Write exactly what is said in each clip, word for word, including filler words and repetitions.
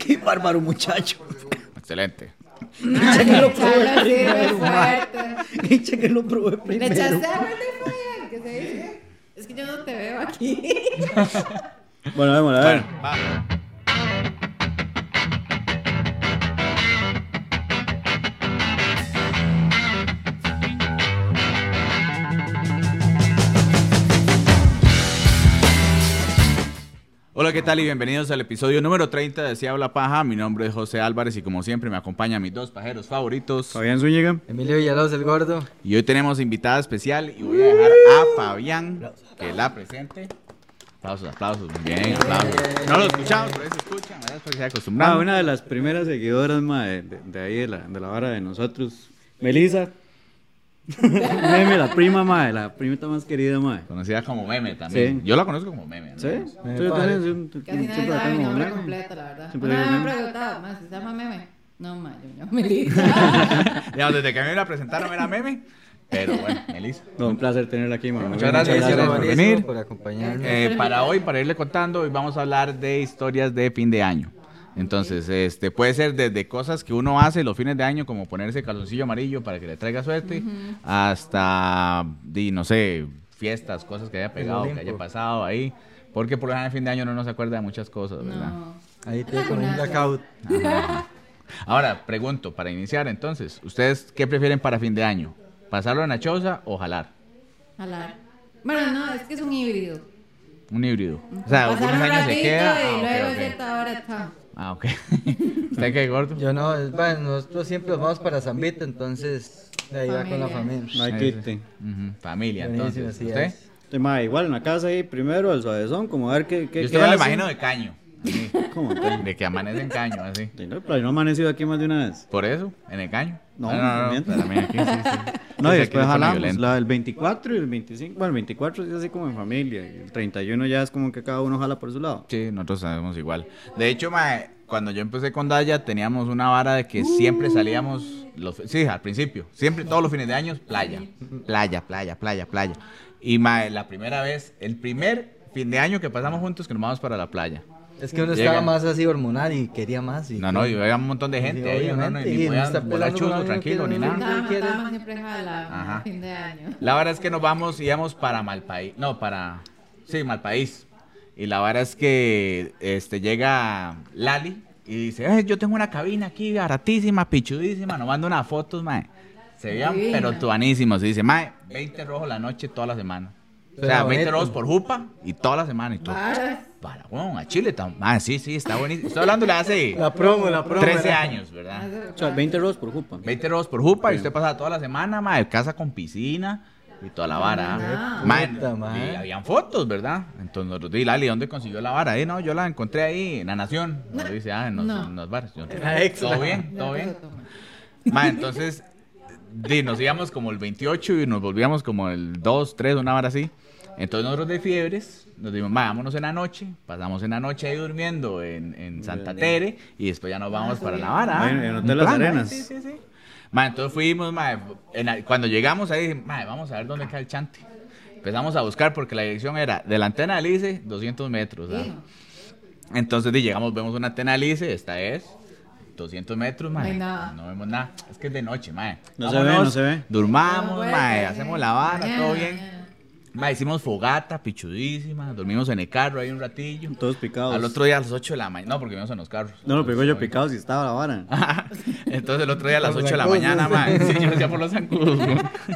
Qué bárbaro, muchacho. Excelente. Echa que lo probé Charla así de primero, mae. fuerte. Echa que lo probé ¿Le primero. echaste agua de Fabián? ¿Qué se dice? Es que yo no te veo aquí. Bueno, vamos a ver. Bueno, va. Hola, ¿qué tal? Y bienvenidos al episodio número treinta de Si Habla Paja. Mi nombre es José Álvarez y como siempre me acompañan mis dos pajeros favoritos, Fabián Zúñiga. Emilio Villalobos, el gordo. Y hoy tenemos invitada especial y voy a dejar a Fabián que la presente. Aplausos, aplausos, muy bien, aplausos. No lo escuchamos, pero ahí se escuchan, ¿verdad? Porque se Ah, acostumbrado. una de las primeras seguidoras, mae, de, de ahí, de la, de la vara de nosotros. Melissa. Meme, la prima, mae, la primita más querida, mae. Conocida como Meme también. Sí. Yo la conozco como Meme, ¿no? ¿Sí? Meme ¿Tú padre. tenés un- Casi nadie siempre la sabe mi tengo como nombre Meme? completo, la verdad. Siempre Una digo vez me Meme. preguntaba, ¿más se llama Meme? No, ma, yo me Melissa. Digamos, desde que a mí me la presentaron era Meme, pero bueno, Melissa. No, un placer tenerla aquí, mae. Muchas gracias, Muchas gracias por por venir. venir. Por acompañarnos. Eh, para hoy, para irle contando, hoy vamos a hablar de historias de fin de año. Entonces, este puede ser desde cosas que uno hace los fines de año, como ponerse calzoncillo amarillo para que le traiga suerte, hasta, di, no sé, fiestas, cosas que haya pegado, que haya pasado ahí. Porque por lo general en fin de año uno no se acuerda de muchas cosas, ¿verdad? No. Ahí te con un blackout. Ajá. Ahora, pregunto, para iniciar entonces, ¿ustedes qué prefieren para fin de año? ¿Pasarlo en la choza o jalar? Jalar. Bueno, no, es que es un híbrido. Un híbrido. O sea, Pasar algunos un años se ratito queda. y Ah, ok, luego a ok. cierta hora, chao. Ah, ok. ¿Usted qué, gordo? Yo no, es, bueno, nosotros siempre nos vamos para San Vito, entonces de ahí va con la Familia. familia. No hay Sí, quite. Ujú, familia, Buenísimo, entonces. sí ¿Usted? es. Sí, mae, igual en la casa ahí, primero el suavezón, como a ver qué, qué, Yo qué usted me lo hace. imagino de caño. así, ¿Cómo? De que amanece en caño, así. Sí, no, pero no he amanecido aquí más de una vez. ¿Por eso? ¿En el caño? No, no, no, no, miento. también aquí, sí, sí. No, Sí, y aquí después se pone jalamos violento. la del veinticuatro y el veinticinco. Bueno, el veinticuatro es así como en familia. Y el treinta y uno ya es como que cada uno jala por su lado. Sí, nosotros sabemos igual. De hecho, mae, cuando yo empecé con Daya, teníamos una vara de que siempre salíamos, los, sí, al principio, siempre, todos los fines de año, playa, playa, playa, playa, playa. Y mae, la primera vez, el primer fin de año que pasamos juntos, que nos vamos para la playa. Es que uno Llegan. estaba más así hormonal y quería más. Y No, no, y había un montón de gente Sí, ahí, uno no, obviamente, ni y no podían está volar pelando chuzo, con algo tranquilo, que ni no- nada. Estábamos quiere. estábamos siempre jalando Ajá. a fin de año. La verdad es que nos vamos, íbamos para Malpaís, no, para, sí, Malpaís. Y la verdad es que este, llega Lali y dice, "Eh, yo tengo una cabina aquí baratísima, pichudísima, nos manda unas fotos, mae. Se veían Divina. pero tuanísimos. Y dice, mae, veinte rojos la noche toda la semana. O sea, Suena veinte bonito. rojos por jupa y toda la semana y todo. Varas. Para, bueno, a Chile, tam- ah, sí, sí, está buenísimo. Estoy hablándole hace La promo, la promo. trece era- años, ¿verdad? O sea, veinte euros por jupa. veinte rojos por jupa y usted pasa toda la semana, mae, casa con piscina y toda la vara. Ah. Mae, Puta, mae. y habían fotos, ¿verdad? Entonces nosotros dije, Lali, ¿dónde consiguió la vara? Eh, no, yo la encontré ahí en La Nación. Nos dice, ah, en los, No. en los bares. Yo, En la Extra. todo bien, todo Ya bien. empezó a tomar. Mae, entonces, di, nos íbamos como el veintiocho y nos volvíamos como el dos, tres, una vara así. Entonces nosotros de fiebres nos dijimos, "Ma, vámonos en la noche", pasamos en la noche ahí durmiendo en, en Santa Tere y después ya nos vamos Ah, para sí. la vara. Ahí en- en Un Hotel Las plan, Arenas. Sí, sí, sí. Ma, entonces fuimos, ma, en la- cuando llegamos ahí, dije, "Ma, vamos a ver dónde queda el chante". Empezamos a buscar porque la dirección era de la antena del I C E, doscientos metros. ¿verdad? Hijo. Entonces di, llegamos, vemos una antena del I C E, esta es doscientos metros, ma. No hay nada. No vemos nada. Es que es de noche, ma. No se ve, no se ve. Durmamos, No puede ma, ser. hacemos la vara, Mañana, todo bien. mañana. Ma, hicimos fogata, pichudísima, dormimos en el carro ahí un ratillo. Todos picados. Al otro día a las ocho de la mañana, no, porque vimos en los carros. No lo pegó yo picado si estaba la vara. Entonces el otro día a las Por ocho de la zancudos. mañana, ma. Sí, yo decía por los zancudos. güey.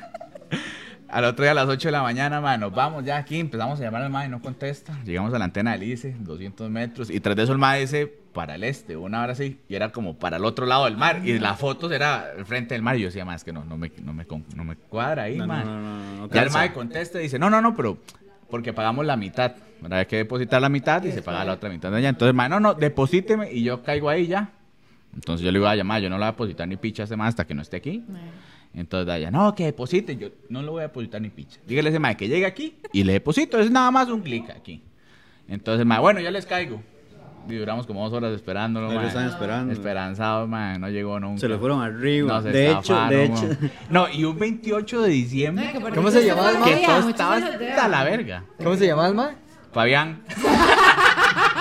Al otro día a las ocho de la mañana, ma, nos vamos ya aquí, empezamos a llamar al ma y no contesta. Llegamos a la antena del I C E, doscientos metros, y tras de eso el ma dice para el este, una hora así, y era como para el otro lado del mar, y las fotos era el frente del mar, y yo decía, ma, es que no, no me, no me, con- no me cuadra ahí, No, ma. no, no, no, no Ya el calza. ma contesta y dice, no, no, no, pero porque pagamos la mitad, ¿verdad? Hay que depositar la mitad y se paga la otra mitad de allá. Entonces, ma, no, no, deposíteme y yo caigo ahí ya. Entonces yo le iba a llamar, yo no le voy a depositar ni picha a ese ma hasta que no esté aquí. Entonces Daya, no, que deposite. Yo no le voy a depositar ni picha. Dígale a ese mae que llegue aquí y le deposito. Es nada más un clic aquí. Entonces, mae, bueno, ya les caigo. Y duramos como dos horas esperándolo, Ahí lo mae. están esperando. Esperanzado, mae. No llegó nunca. Se lo fueron arriba. No, se de hecho, estafaron, de mae. hecho. No, y un veintiocho de diciembre. Ay, que por ¿Cómo eso se llamaba el se mae? movía, Que todo muchos estaba se los hasta la verga. ¿Cómo se llama el mae? Fabián.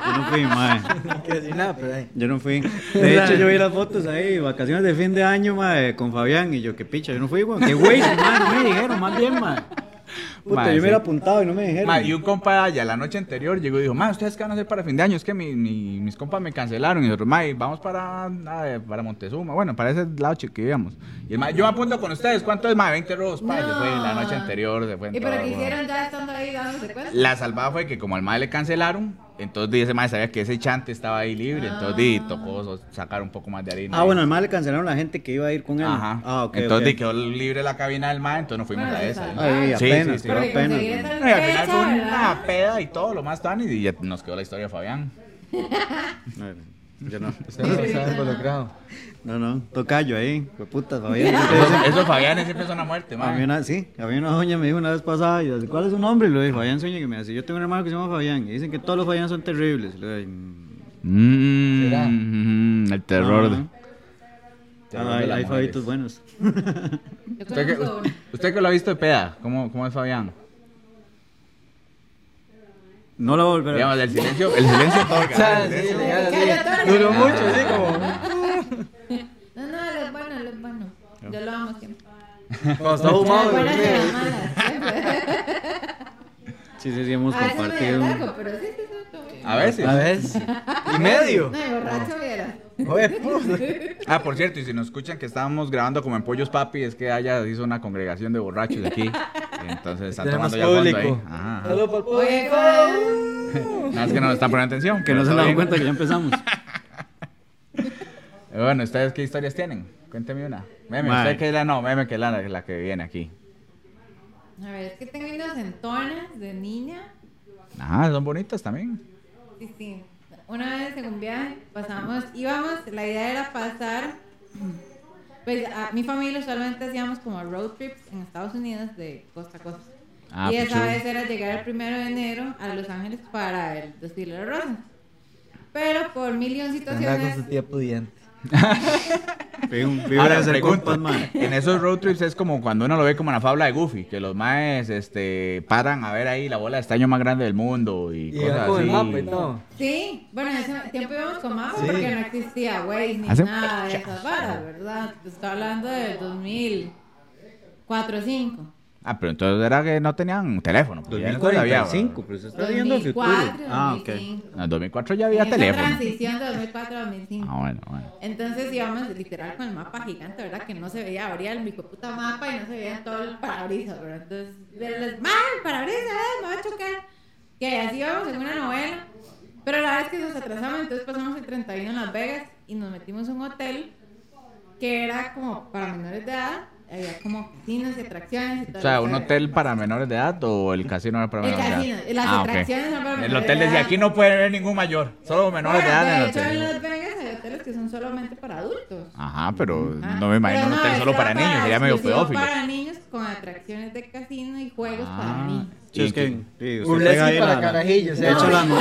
Yo no fui, mae. No quiero decir nada, pero ahí. Yo no fui. De hecho, yo vi las fotos ahí, vacaciones de fin de año, mae, con Fabián. Y yo, qué picha, yo no fui, weón. Qué güey, mae, no me dijeron, más bien, mae. Puta, Mae, yo me sí. hubiera apuntado y no me dijeron. Ma, y un compa allá la noche anterior llegó y dijo, ma, ¿ustedes qué van a hacer para fin de año? Es que mi, mi- mis compas me cancelaron. Y nosotros, ma, y vamos para, ah, para Montezuma, bueno, para ese lado chico que íbamos. Y el ma, yo me apunto con ustedes, ¿cuánto es, ma? veinte robos, pa, No. se fue la noche anterior, se fue en ¿Y pero todo, qué weón. hicieron ya estando ahí dándose cuenta? La salvada fue que como al ma le cancelaron, entonces di, ese ma sabía que ese chante estaba ahí libre, entonces di, tocó so- sacar un poco más de harina. Ah, bueno, al mae le cancelaron la gente que iba a ir con él. Ajá. Ah, ok. entonces di, ok. quedó libre la cabina del ma, entonces nos fuimos Bueno, a se esa. salvó. Ay, Sí, apenas, sí, sí. pero Porque apenas. conseguir esa No, y al final fecha, fue ¿verdad? una peda y todo lo más tan y ya nos quedó la historia de Fabián. No, yo no. Usted no está involucrado. No, no. Tocayo ahí. Fue puta, Fabián. Eso, eso Fabián siempre es una muerte, A man. mí una, sí, a mí una doña me dijo una vez pasada, y yo, ¿cuál es su nombre? Y le dije, Fabián Sueña, que me dice, yo tengo un hermano que se llama Fabián, y dicen que todos los Fabián son terribles. Y le dije, Mm, ¿Será? mm, el terror. de- ah, terror ah, de hay, las hay mujeres. Fabitos buenos. Yo ¿Usted que, conozco uno. usted que lo ha visto de peda, ¿cómo, cómo es Fabián? No lo volveré. Digamos, el silencio, el silencio O otorga. sea, El sí, silencio- legal, así. Cállate, Duró ahora. mucho, así como. No, no, él es bueno, él es bueno. Yo lo amo siempre. Cuando está fumado, Las buenas y las sí. malas, siempre. Sí, sí, sí, hemos A veces medio compartido. largo, pero sí, sí, sí, todo bien. A veces. A veces. Y medio. No, y borracho viera. Joder, puta. Ah, por cierto, y si nos escuchan que estábamos grabando como en Pollos Papi, es que haya hizo una congregación de borrachos aquí. Entonces están Tenemos tomando ya fondo ahí. público. Ajá, ajá. Saludos para el Oye, público. Juan. Nada, es que no nos están poniendo atención. Que no pero se han todo dado bien. cuenta que ya empezamos. Eh, Bueno, ¿ustedes qué historias tienen? Cuénteme una. Meme, Mae. usted que es la, no, meme que es la, la que viene aquí. A ver, es que tengo unas entonas de niña. Ajá, son bonitas también. Sí, sí. Una vez en un viaje pasamos, íbamos, la idea era pasar, pues a mi familia usualmente hacíamos como road trips en Estados Unidos de costa a costa. Ah, y pues esa chulo. vez era llegar el primero de enero a Los Ángeles para el desfile de rosas. Pero por mil y un Anda con situaciones, su tía pudiente. Fibra Ahora, de ser pregunto, compas, mae. en esos road trips es como cuando uno lo ve como en la fábula de Goofy, que los maes este, paran a ver ahí la bola de estaño más grande del mundo y, Y cosas va con el así. mapa y todo. sí, bueno, en ese tiempo íbamos con mapa Sí. porque no existía Waze ni Hace nada de mucho. esas varas, ¿verdad? Te estoy hablando del dos mil cuatro o dos mil cinco. Ah, pero entonces era que no tenían teléfono. porque ya dos mil no sabía, cuarenta y cinco, pero se está viendo el futuro. Ah, ok. En el dos mil cuatro ya había Esa teléfono. transición de dos mil cuatro a dos mil cinco. Ah, bueno, bueno. Entonces íbamos literal con el mapa gigante, ¿verdad? Que no se veía, abría el hijo puta mapa y no se veía todo el parabrisas, ¿verdad? Entonces, verles, ¡mal! ¡Parabrisas! ¡Eh! ¡Me va a chocar! Que así íbamos en una novela. Pero la vez que nos atrasamos, entonces pasamos el treinta y uno en Las Vegas y nos metimos en un hotel que era como para menores de edad. Había como casinos y atracciones y todo. O sea, eso. ¿un hotel para menores de edad o el casino era para El menores de casino, edad? las Ah, ok. atracciones son para El menores hotel de decía, edad. aquí no puede haber ningún mayor, solo menores de edad en de el hecho, en hotel. Las Vegas hay hoteles que son solamente para adultos. Ajá, pero Ah, no me imagino pero un hotel no, solo estaba para niños, sería medio exclusivo pedófilo. para niños con atracciones de casino y juegos Ah. para niños. Sí, es que sí, usted Un pega ahí lesbi para la- carajillos. ¿eh? Echa la,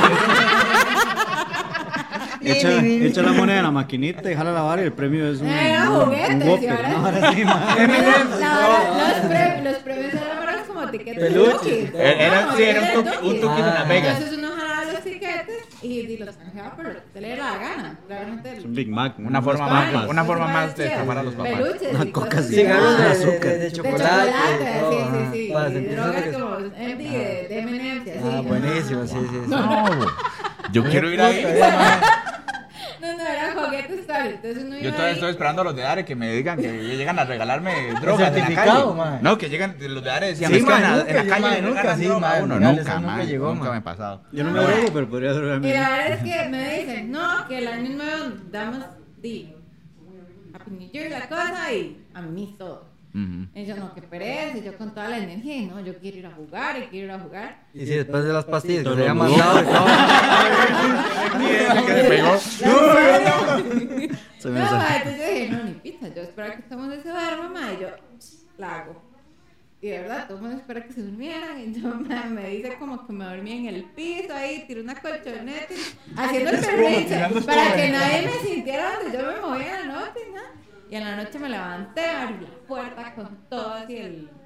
echa, echa la moneda en la maquinita y jala la vara y el premio es un, Era un, juguetes, un y Whopper. ahora- No, ahora sí, mae. La verdad, los, pre- los premios eran para como tiquetes de Peluches. Dukis. Era- No, sí, era un de tuki- un Dukis. tuki de Las Vegas. Entonces uno jalaba los tiquetes y, y los canjeaba por lo que te le diera la gana. Claramente. Es un Big Mac. Una forma unas más, papas. una forma más de estafar a los papás. Peluches y Una cosas coca así. Cigarros de, de, azúcar. de, de De chocolate. chocolate, y todo, sí, ajá, sí, sí. para Y sentirse drogas que- como M D de, de M and M's y así. Ah, buenísimo, sí, sí. sí. No, yo quiero ir ahí. No, no, eran juguetes tal. Entonces uno iba Yo todavía ahí. estoy esperando a los de Dare que me digan que llegan a regalarme drogas en la certificado, calle. mae. No, que llegan los de Dare decían, Sí, es que mae, en la, nunca, en la yo, calle mae, me nunca, regalan sí, droga. mae, Uno, legal, nunca, eso nunca mae, llegó, nunca mae. me ha pasado. Yo no me drogo, pero podría drogar a mí. Y la verdad es que me dicen, no, que el año nuevo damos di Happy New Year la cosa y a mí todo. Ujú. Y yo no, que pereza, y yo con toda la energía, y no, yo quiero ir a jugar y quiero ir a jugar. Y sí, después de las pastillas que Todo se había lo mandado y todo. Que se pegó. Se No, me ma, sa- entonces yo dije, no, ni pizza, yo espero que todo el mundo se duerma, ma, y yo la hago. Y de verdad, todo el mundo espera que se durmieran, y yo ma, me dice como que me dormí en el piso ahí, tiré una colchoneta, haciendo el berrinche, para que nadie me sintiera donde yo me movía en la noche, ¿no? Y en la noche me levanté, abrí la puerta con todo así el,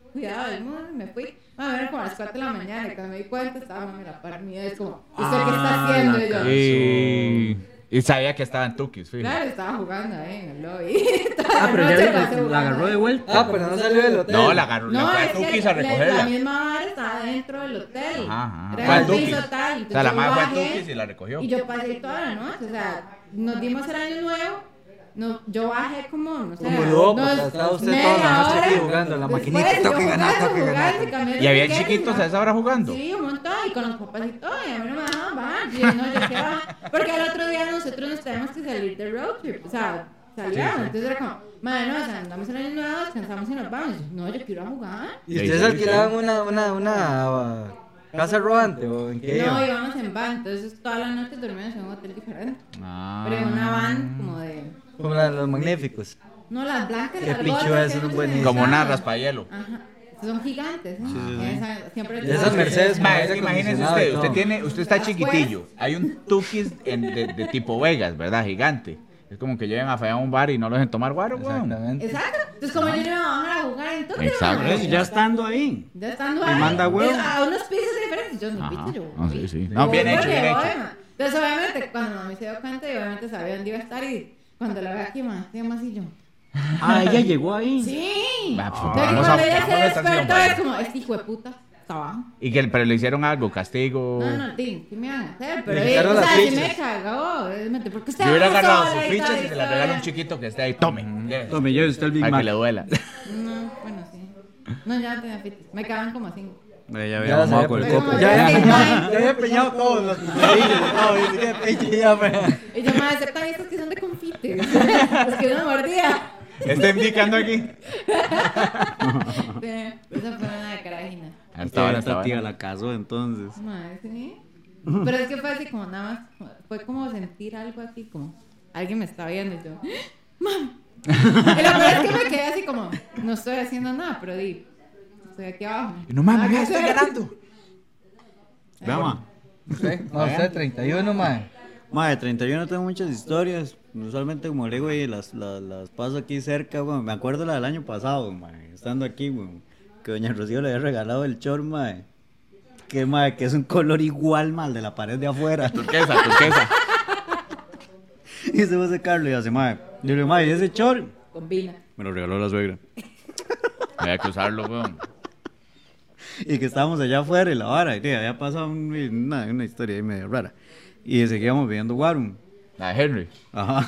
cuidado del mundo, y me fui. A ver, como a las cuatro de la mañana, y cuando me di cuenta, estaba mami la par mía, es como, ¿usted qué está haciendo? Y yo, Y, y sabía que estaba en Tukis, fijo. claro, estaba jugando ahí en el lobby. Ah, pero Toda la noche ya pasé la, la jugando. agarró de vuelta. Ah, pero no salió del hotel. No, la agarró, la No, fue a es que Tukis a la- la recogerla. misma madre estaba dentro del hotel. Ajá, ajá. Era Fue a un Tukis. piso tal, O sea, entonces la yo madre fue a bajé, Tukis y la recogió. y yo pasé toda la noche, o sea, nos dimos el año nuevo. No, yo bajé como, no sé, Como loco, unos estaba usted media toda la noche aquí hora. jugando la Después, maquinita, yo toque ganar, jugando, toque ganar. jugando, cambié de ¿Y había tiquetes, chiquitos ¿no? a esa hora jugando? Sí, un montón, y con los papás y todo, y a mí no me dejaban bajar. Y yo, no, yo quiero bajar. Porque el otro día nosotros nos tenemos que salir de road trip, o sea, salíamos, entonces era como, madre, no, o sea, andamos el año nuevo, descansamos y nos vamos. Y yo, no, yo quiero ir a jugar. ¿Y ustedes alquilaban una, una, una uh, casa rodante o en qué No, iban? íbamos en van, entonces todas las noches dormíamos en un hotel diferente. Ah. Pero en una van como de... Como la de los magníficos. No, las blancas, Qué las picho gordas es, que son no se buenísimas. Como una deshagan. raspahielo. Ajá. Son gigantes, ¿eh? Esa- siempre Y esas Mercedes con Ma, aire imagínese acondicionado usted, y usted todo. tiene, usted está Después- chiquitillo, hay un Tukis en- de, de tipo Vegas, ¿verdad? Gigante. Es como que lleven a fear a un bar y no lo dejen tomar guaro, weón. Exactamente. Exacto. Entonces, como yo no iba a bajar a jugar, entonces. Exacto. Por eso, ya estando ahí. Ya estando Y ahí. manda huevo. es A unos pisos diferentes. Yo no, Ajá. viste, yo. No, sí, sí. Yo No, bien voy, hecho, bien voy, hecho. ma. Entonces, obviamente, cuando mami se dio cuenta, y obviamente sabía dónde iba a estar. Y cuando la veo aquí, más, se llama así yo. Ah, ella llegó ahí. Sí. Va, pues, Entonces, vamos a- cuando ella vamos a se la estación, despertó, vaya. es como, este hijo de puta está abajo. Y que, pero le hicieron algo, castigo. No, no, sí, sí me van a hacer, pero Le eh, quitaron o las sea, sí fichas. me cagó, obviamente, porque usted Yo hubiera va agarrado sola sus y fichas toda y se las historia. regalo a un chiquito que esté ahí. Tome. llévese, Tome, lleve usted el Big Para que Mac. le duela. No, bueno, sí. No, ya no tenía fichas, me quedaban como cinco. Eh, Ya Ya había las mamado había con el puesto. copo. Ya, Ya, ya, ya. ya había empeñado todos los pintillos y todo. Y dije, pinche, ya, pues. Y yo me aceptan estos que son de confite, los que uno mordía. Está indicando aquí. Sí, esa fue una de carajina. Hasta Esta ahora, esta hasta tía ahora. la casó entonces. Madre, sí. Pero es que fue así como nada más, como- fue como sentir algo aquí, como alguien me está viendo y yo, ¡mam! Y lo peor es que me quedé así como, no estoy haciendo nada, pero di, estoy aquí abajo. Y no mames, Nada mira, que estoy hacer. ganando. Vea, ma. ¿Usted? No, usted treinta y uno, mae. Ma, de treinta y uno tengo muchas historias. Usualmente, como le digo, güey, las, las, las paso aquí cerca, güey. Me acuerdo la del año pasado, ma, estando aquí, güey. Que doña Rocío le había regalado el chor, ma. Que, ma, que es un color igual, ma, al de la pared de afuera. Turquesa, turquesa. Y se va a secarlo y hace, ma. Yo le digo, ma, ¿y ese chor? Combina. Me lo regaló la suegra. Voy a cruzarlo, weón. Y que estábamos allá afuera y la vara. Y tío, había pasado un- una, una historia ahí medio rara. Y seguíamos viendo Guarum. La de Henry. Ajá.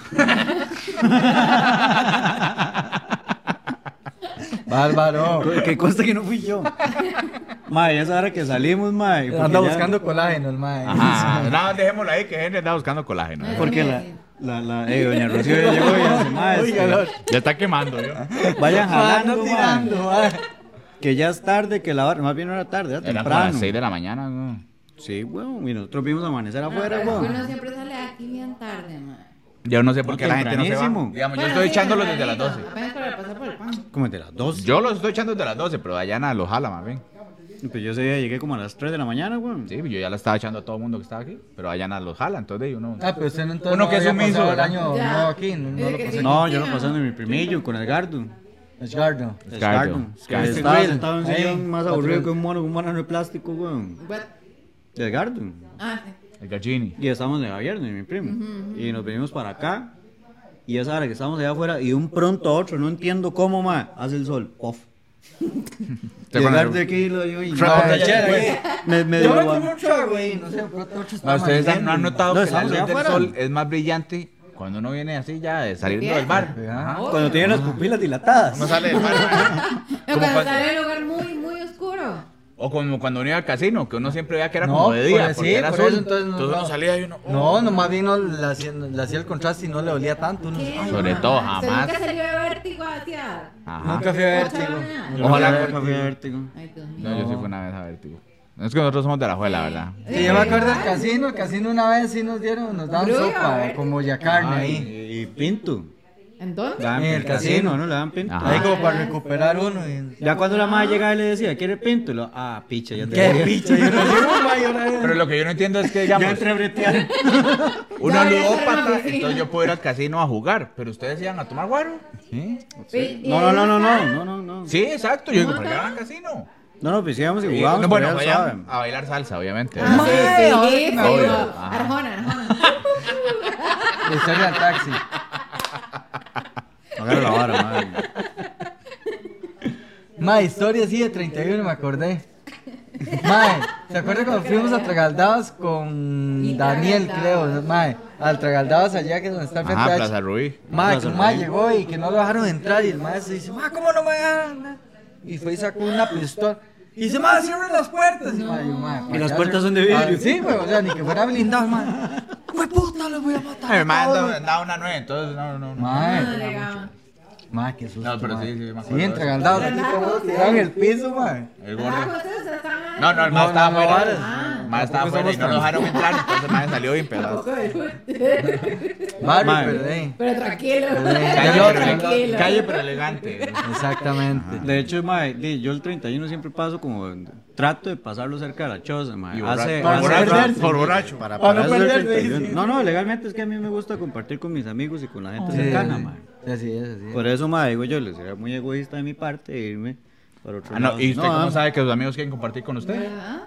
Bárbaro. Que consta que no fui yo. Ma, y esa hora que salimos, ma. y porque Anda ya- buscando colágeno, el mae. Ajá. No, dejémoslo ahí que Henry anda buscando colágeno. ¿eh? Porque la, la, la, eh, doña Rocío ya llegó y hace, ma, este, Ya está quemando, yo. vayan Mae, jalando, anda ma, tirando, mae. que ya es tarde, que la hora, más bien no era tarde, era Eran como temprano. las seis de la mañana, ¿no? Sí, weón, y nosotros vimos amanecer afuera, Pero weón. uno siempre sale aquí bien tarde, madre. Yo no sé por qué la gente no se va. Tempranísimo. Digamos, yo Bueno, estoy sí, echándolos desde las tempranito, doce. Apenas para pasar por el pan. Como de las dos. Yo los estoy echando desde las doce, pero Dayana los jala más bien. Pues yo ese día llegué como a las tres de la mañana, weón. Sí, yo ya la estaba echando a todo el mundo que estaba aquí, pero Dayana los jala, entonces uno... Ah, pero usted no entonces Uno no que es había sumiso, pasado el ¿verdad? año Ya. nuevo aquí, no, no Dice lo que pasé. sí. No, yo lo pasando en mi primillo con Edgardo. Edgardo. Edgardo. Que Edgardo. estaba Grill. sentado en un Ahí, sillón más cuatro aburrido grill. que un mono, un mono de plástico, weón. What? Edgardo. Ah, sí. El Gallini. Y estábamos de Javier, de mi primo. Y nos venimos para acá. Y esa hora que estábamos allá afuera, y de un pronto a otro, no entiendo cómo, ma, hace el sol. Puff. Llegar de aquí lo yo y Botellera, pues, ¿eh? me, me Yo me dio- tomé un trago, güey. No sé, pero otro No, está ustedes han- amaneciendo. no han notado No, que la estamos luz allá del afuera. sol es más brillante cuando uno viene así ya de saliendo del bar. Ajá. cuando tiene las pupilas dilatadas. Uno sale del bar. No, Como cuando cuando- sale en un lugar muy, muy oscuro. O como cuando uno iba al casino, que uno siempre veía que era No, como de día, pues, porque sí, era por azul. eso, entonces, no, entonces uno no. salía y uno... oh. No, no, más bien no le hacía, le hacía el contraste y no le olía tanto. uno- ¿Qué? ay, Sobre Mamá, todo, ¿usted jamás. nunca salió de vértigo hacia...? Ajá. Nunca fui a Ocho de la vértigo. mañana. Ojalá Nunca con- fui a vértigo. Ay, Dios mío. No, yo sí fui una vez a Vértigo. Es que nosotros somos de la juela, ¿verdad? Sí, yo me acuerdo del casino, el casino una vez sí nos dieron, nos daban Gruyo, sopa, a ver. como ya carne Ay, ahí. y, y pinto. ¿En dónde? Le dan En el pinto, casino. ¿no? Le dan pinto. Ajá. Ahí como para recuperar uno. y- Ya cuando la madre llegaba y le decía, ¿quiere pinto? Y lo, ah, picha, ya te Qué dije. picho, yo no digo, ma, yo no- Pero lo que yo no entiendo es que, Ya digamos, entré a bretear. uno Ya, es ya, ya, ludópata, ya, sí. entonces yo puedo ir al casino a jugar, pero ustedes iban a tomar guaro. Sí, Y- y No, no, no, no, no, acá- no, no, no. sí, exacto. Yo digo, ¿Cómo ¿por qué no? van al casino? No, no, pues íbamos y Y, jugábamos. no, bueno, pero ya vayan saben. a bailar salsa, obviamente. Ah, ¿verdad? sí, Ay, sí, ay, sí, obvio. no. Ajá. Arjona, Arjona. La historia del taxi. Agarra la vara, madre. Ma, historia así de treinta y uno, me acordé. Mae, ¿se acuerda cuando fuimos a Tragaldados con Y Daniel, Tragaldados. creo? Mae, al Tragaldados allá que es donde está el frente Ajá, a Plaza Ruiz. Mae, que Plaza un mae Ruiz. llegó y que no lo dejaron entrar y el mae se dice, ma, ¿cómo no me dejan? Y fue y sacó una pistola. Y dice, ma, cierren las puertas. Y, mae, yo, mae, Y las ya puertas se- son de vidrio. Ah, sí, güey, o sea, ni que fuera blindado, mae. ¡Fue puta, los voy a matar! Mi a hermano todos". andaba una nueve, entonces no, no, no. No, Mae, legal. mae, qué susto. No, pero mae. sí, sí, me acuerdo Sí, de en eso. Tragaldados, aquí todos tirados en el piso, mae. El Ah, gordo. ustedes están- No, no, el No, más estaba no, no, afuera. varas. Ah. El más estaba Tampoco afuera y no lo somos dejaron entrar, entonces el más salió bien pelado. Tampoco de fútbol. Barrio, Mae. pero eh. Pero tranquilo. Calle, Yo, pero, tranquilo. calle, pero elegante. Exactamente. De hecho, mae, di, yo el treinta y uno siempre paso como, trato de pasarlo cerca de la choza, mae. Y borracho. Hace, Por hace borracho, rato- por borracho. Para, Para para no eso del perderme, treinta y uno. dice. No, no, legalmente es que a mí me gusta compartir con mis amigos y con la gente Sí, cercana, mae. Así es, así es. Por eso, mae, digo yo, les sería muy egoísta de mi parte irme para otro Ah, no, lado. ¿y usted No, cómo ah, sabe que sus amigos quieren compartir con usted? ¿Verdad?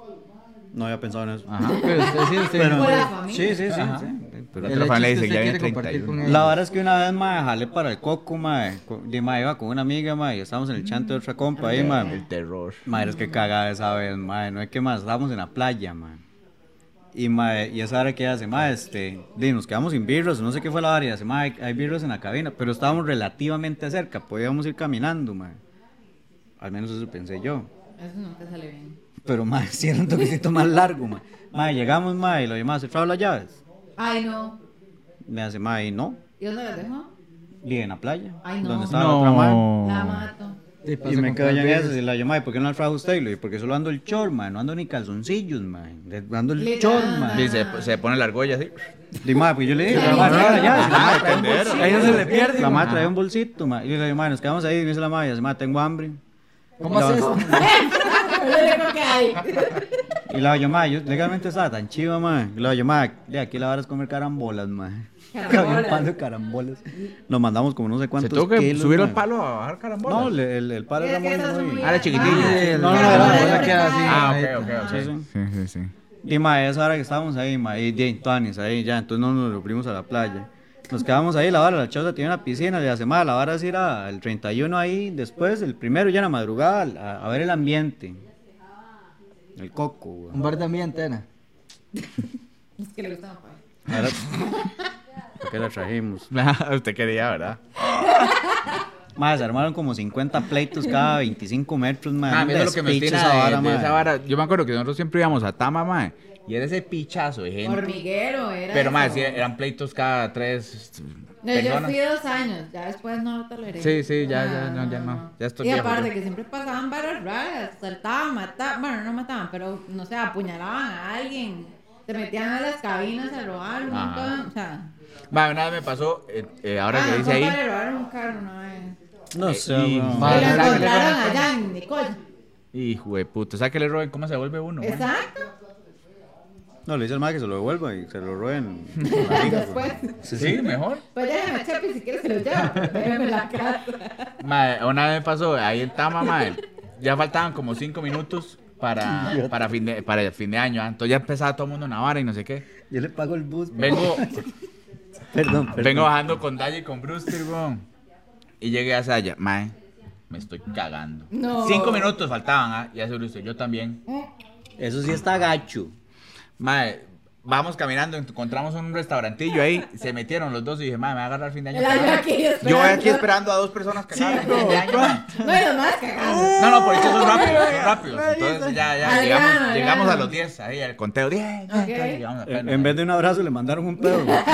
No había pensado en eso. Ajá. Pero usted sí, usted Pero- Con la familia. sí, sí, sí, Ajá. sí. Pero El el otra hecho familia es que dice, usted ya quiere viene compartir treinta y uno. con la ellos. verdad es que una vez, mae, jalé para el coco, mae. con- Di, mae, iba con una amiga, mae, y estábamos en el chante de otra compa ahí, mae. El terror. Madre, es que cagada esa vez, madre, no es que más, estábamos en la playa, madre. Y, madre, y esa hora que hace, madre, este, di, nos quedamos sin birros, no sé qué fue la hora, y hace, madre, hay birros en la cabina, pero estábamos relativamente cerca, podíamos ir caminando, madre. Al menos eso pensé yo. Eso nunca sale bien. Pero, madre, sí era un toquecito más largo, madre. Madre, llegamos, madre, y lo llamaba, ¿se trajo las llaves? Ay, no. Me hace, madre, y no, ¿Y dónde las dejó? y en la playa, Ay, no. donde estaba la otra madre. La mato. Sí, Y pasa me con quedo ya en todas eso, las y la yo, madre, ¿por qué no la trajo usted? Y le digo, porque solo ando el short, madre, no ando ni calzoncillos, madre, ando el Literal. short, madre. Y se, se pone la argolla así. Di, madre, pues yo le dije, Sí, la madre, sí, trae las sí. llaves, y la Ajá, madre trae un entender. bolsito. Ahí no se le pierde. La ma. madre trae un bolsito, madre. Y le digo, madre, nos quedamos ahí, y me dice la madre, y dice, madre, tengo hambre. ¿Cómo La- haces esto? Es lo único que hay. Y la yo, madre, yo legalmente estaba tan chiva, madre. Y la yo, madre, de aquí la vara es comer carambolas, madre. Carambolas. Había un palo de carambolas. Nos mandamos como no sé Se cuántos tuvo que kilos, subir al mae. palo a bajar carambolas. No, le- el, el palo Es era que muy, esas son muy... muy- Ah, era chiquitillo. Ah, No, no, carambolas no, de no queda así. Ah, ahí. ok, ok, ok. Sí, sí. Sí, sí, sí. Y mae, esa hora que estábamos ahí, mae, y de Tuanis, ahí ya, entonces no nos volvimos a la playa. Nos quedamos ahí, la vara, la choza tiene una piscina, le hace más, la vara así era el treinta y uno ahí, después, el primero ya en la madrugada, a, a ver el ambiente. El coco, güey. Un bar de ambiente, Ana. Es que le gusta más para Ahora, ¿por qué la trajimos? Usted quería, ¿verdad? Mae, se armaron como cincuenta pleitos cada veinticinco metros, mae. Ah, un mira lo que me despiche tiene esa de, vara, de mae. esa vara. Yo me acuerdo que nosotros siempre íbamos a Tama, mae. Y era ese pichazo de gente. hormiguero era. Pero, mae, eso. sí, eran pleitos cada tres No, yo personas. fui dos años, ya después no lo toleré. Sí, sí, ya, ya, Ah, no, ya no. Ya estoy Y viejo aparte yo. que siempre pasaban varas raras, saltaban, mataban, bueno, no mataban, pero no sé, apuñalaban a alguien, se metían a las cabinas a robar un Ajá. montón, o sea. Mae, una vez me pasó, eh, eh, ahora ah, que a un dice compa ahí. le robaron un carro una vez. No Eh, sé, y- weón. Mae, Y lo ¿verdad que le encontraron robaron? allá en Nicoya. Hijo de puta, ¿sabes que le roben? ¿Cómo se vuelve uno? mae? Exacto. No, le dice al mae que se lo devuelva y se lo roben. Después. Sí, mejor. Pues déjeme a Chepi si quieres se lo lleva, pero déjeme en la casa. Mae, una vez me pasó ahí en Tama, mae. Ya faltaban como cinco minutos para, para, fin, de, para el fin de año. ¿ah? Entonces ya empezaba todo el mundo en Navarra y no sé qué. Yo le pago el bus. Vengo, Perdón, perdón. vengo bajando con Daya y con Brewster, weón. Y llegué a Saya. Mae, me estoy cagando. No. Cinco minutos faltaban, ¿ah? Y hace Brewster, yo también. Eso sí está gacho. Mae, vamos caminando, encontramos un restaurantillo ahí. Se metieron los dos y dije, mae, me va a agarrar el fin de año. El año aquí esperando. Yo voy aquí esperando a dos personas que agarren el fin de año, mae. No, y los más cagando. No, no, por eso son rápidos, son rápidos. Entonces ya, ya, Al llegamos, grano, al llegamos a grano. los diez, ahí el conteo, diez, Ok. llegamos apenas. En, en vez de un abrazo le mandaron un pedo. güey.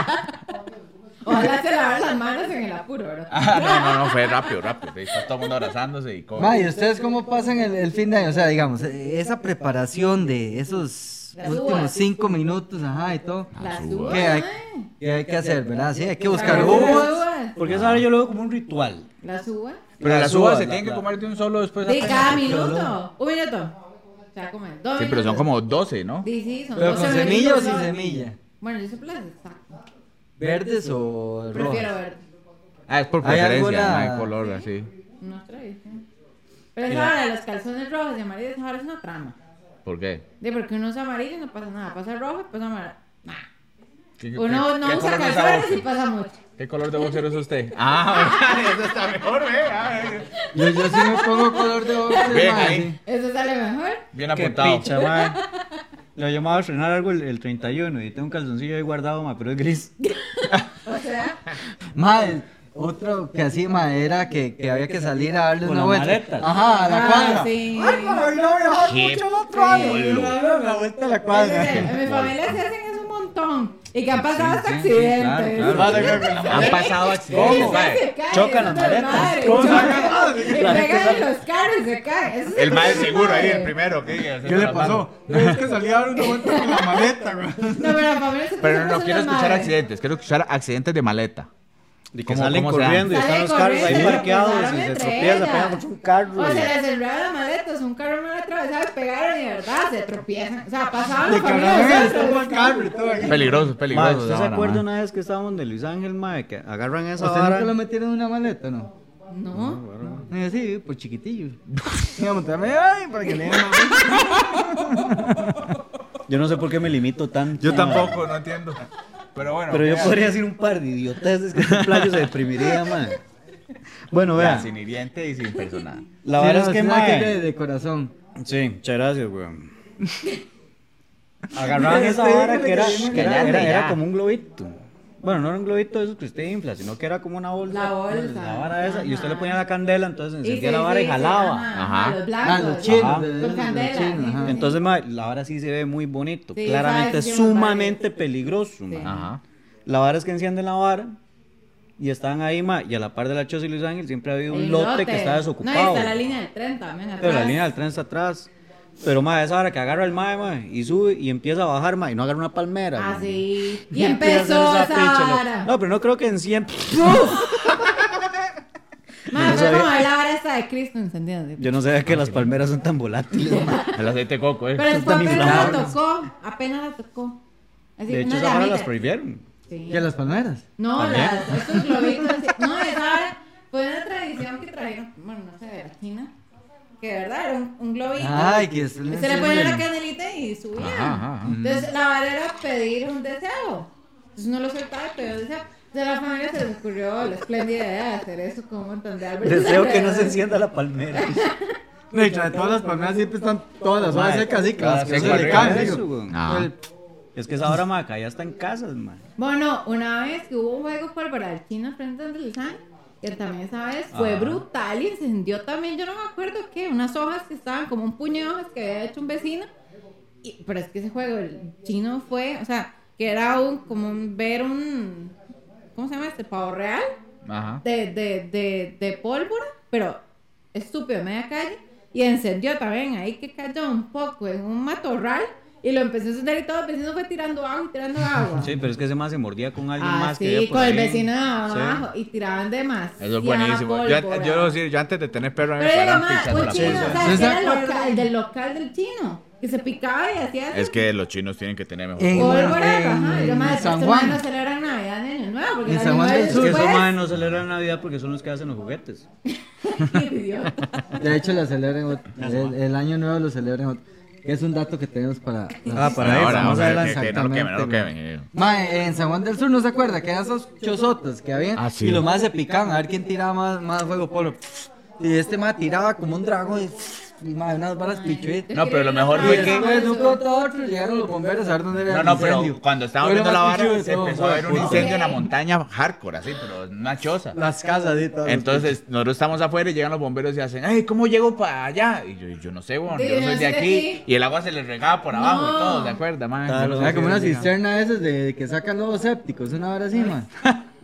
Ojalá se lavaran las manos en el apuro, ¿verdad? Ah, no, no, no, fue rápido, rápido. Está todo el mundo abrazándose y como. Ma, ¿y ustedes cómo pasan el, el fin de año? O sea, digamos, eh, esa preparación de esos Las últimos uvas. cinco minutos, ajá, y todo. Las uvas. uvas, ¿Qué hay? ay. ¿Qué hay que hacer, verdad? Sí, hay que buscar Las uvas. uvas. Porque esa hora yo lo veo como un ritual. Las uvas. Pero las Las uvas uvas, se la- tienen que la- comer de un solo después. De apenas. cada minuto. Un minuto. Se va a comer. Dos Sí, pero son minutos. como doce, ¿no? Sí, sí, son Pero doce con semilla o minutos, sin ¿no? semilla. Bueno, yo siempre las saco. ¿Verdes o Prefiero rojas? ver. Ah, es por ¿Hay preferencia, alguna- no hay color así. No es tradición. Pero esa hora de los calzones rojos y amarillos, esa hora es una trama. ¿Por qué? De porque uno usa amarillo y no pasa nada. Pasa rojo y pasa amarillo. Nah. ¿Qué, qué- Uno qué no usa color de esa calzones y boxer? pasa mucho. ¿Qué color de boxer usa usted? Ah, eso está mejor, ¿eh? Ah, Yo, yo sí me pongo color de boxer, Bien, mae, ahí. sí. Eso sale mejor. bien Qué apuntado. picha, mae. Lo he llamado a estrenar algo el, el treinta y uno y tengo un calzoncillo ahí guardado, mae, pero es gris. O sea, Mae, otro que hacía, mae, era que, que había que salir a darle Con una las vuelta. maletas. Ajá, a la ah, cuadra. sí. Ay, mae, no, viajar Qué mucho el otro año. polo. Dale una vuelta a la Ese cuadra. es el- En mi familia se hacen eso un montón. Y que han pasado hasta sí, sí, accidentes. claro, claro. Vale, creo que la Han maleta. pasado Y accidentes, se mae. caen, Chocan las puta maletas. madre, ¿Cómo chocan. sacan? Y pegan en los carros y se caen. Eso es El mae puta seguro ahí, madre. el primero. ¿Qué, ¿Qué le pasó? Es que salía a dar una vuelta con la maleta, güey. No, pero la familia se Pero pasa no quiero las escuchar madres. accidentes, quiero escuchar accidentes de maleta. Y que ¿Cómo- salen cómo se corriendo y están Salen los carros ahí corriendo, parqueados empezaron y se entre tropiezan, ellas. pegan contra un carro. O y- se les enredaron las maletas, un carro mal atravesado y pegaron y de verdad se tropiezan. O sea, pasaban De la familia caramelo, de está nosotros. el carro y todo. Peligroso, Mae, peligroso. ¿usted esa se vara, acuerda mae. una vez que estábamos de Luis Ángel, mae, que agarran esa ¿Usted nunca lo vara? metieron en una maleta, no? No. Eh, sí, por chiquitillo. Iba a montarme, ay, para que le den más. Yo no sé por qué me limito tanto. Yo mae. tampoco, no entiendo. Pero bueno. Pero yo vea. podría decir un par de idioteces que este playo se deprimiría, man. Bueno, Vea, vea. sin hiriente y sin personal. La Sí, verdad no, es que, sí, nada mae, de, de corazón. sí, muchas gracias, weón. Agarraban esa Sí, vara que era, que que era, cállate era, era ya. como un globito. Bueno, no era un globito de esos que usted infla, sino que era como una bolsa. La bolsa. La vara esa. Y usted le Ajá. ponía la candela, entonces Y encendía sí, la vara sí, y sí, jalaba. ajá, Ajá. Los Ah, blancos. los chinos. Ajá. de- de- Con los candela, chinos, sí, ajá. sí. Entonces, mae, la vara sí se ve muy bonito. Sí, Claramente sabes, sí, sumamente peligroso, Sí. mae. Ajá. La vara es que encienden la vara y están ahí, ma, y a la par de la Choza y Luis Ángel siempre ha habido un El lote, que está No, y desocupado. está la línea del tren también Pero la atrás. línea del tren está atrás. Pero, ma, esa hora que agarra el mae, ma, y sube y empieza a bajar, ma, y no agarra una palmera. Ah, ma. sí. Y empieza a empezó hacer esa picha, lo- vara. No, pero no creo que en cien. Madre, no fue como sabía. ver la vara esta de Cristo encendida. así. Yo no sabía que las palmeras son tan volátiles, ma. El aceite de coco, eh. Pero Son tan después apenas la inflamables. tocó. Apenas la tocó. Así, De hecho, una esa vara llamita. las prohibieron. Sí. ¿Qué, las palmeras? No, ¿También? las, estos globitos. así. No, esa vara fue una tradición que trajeron, bueno, no sé, de la China. Que de verdad era un, un globito. Ay, que es Y se le ponía la candelita y subía. Ajá, ajá, ajá. Entonces la vara era pedir un deseo. Entonces uno lo soltaba y pedía un deseo. Entonces a la familia se le ocurrió la espléndida idea de hacer eso con un montón de árboles. Deseo que no se alrededor. encienda la palmera. De hecho, de todas las palmeras siempre están todas las hojas Mae, secas, así que cada las que que se se le le caen. cae digo. eso, güey. Ah. El- Es que esa hora, ma, acá ya está en casas, ma. Bueno, una vez que hubo un juego pólvora del chino frente al del San, que también esa vez fue Ajá. brutal y encendió también, yo no me acuerdo qué, unas hojas que estaban como un puño de hojas que había hecho un vecino. Y, pero es que ese juego, el chino fue, o sea, que era un, como un, ver un, ¿cómo se llama este? Pavo real Ajá. de, de, de, de pólvora, pero estúpido, media calle. Y encendió también ahí que cayó un poco en un matorral. Y lo empezó a encender y todo el vecino fue tirando agua y tirando agua. Sí, pero es que ese más se mordía con alguien Ah, más sí, que había por con el ahí. vecino de Sí. abajo y tiraban de más. Eso es buenísimo. Yo, yo debo decir, yo antes de tener perro, a mí me Pero digo, paraban ma, pichando un la chino, o pulsa. sea, ¿Sí que se era el acuerdan? local, el del local del chino, que se picaba y hacía eso. Es que los chinos tienen que tener mejor. En- Pólvora, en ajá, y yo, madre, San estos Juan. maes no celebran Navidad ni Año Nuevo, porque En el San Año Juan Nuevo del es Es que esos después. más no celebran Navidad porque son los que hacen los juguetes. Idiota. De hecho, la celebran ot- el, el año nuevo lo celebran ot- que es un dato que tenemos para... Ah, para ahí, ahora, vamos hombre, adelante. que, que no lo quemen, no lo Exactamente, quemen. Mae, en San Juan del Sur, ¿no se acuerda? Que eran esos chozotas que había. Ah, sí. Y los más se picaban a ver quién tiraba más, más fuego polo. Y este más tiraba como un dragón y, y mae, unas balas pichuetas. No, pero lo mejor Y fue que... después, de un pronto a otro, llegaron los bomberos a ver dónde era No, el no, pero incendio. cuando estábamos Fue lo viendo la más vara, pichudo de se todo, empezó a ver un puta. incendio en la montaña hardcore, así, pero en una choza. Las casas y todo. Entonces, nosotros estamos afuera y llegan los bomberos y hacen, ¡ay, cómo llego para allá! Y yo, yo no sé, bueno, Sí, yo yo soy de soy de aquí. aquí. Y el agua se les regaba por abajo y No. todo, ¿se acuerda, man? Claro. Yo no sé Era como qué una decía. cisterna de esas de que sacan lobos sépticos, una hora así, man.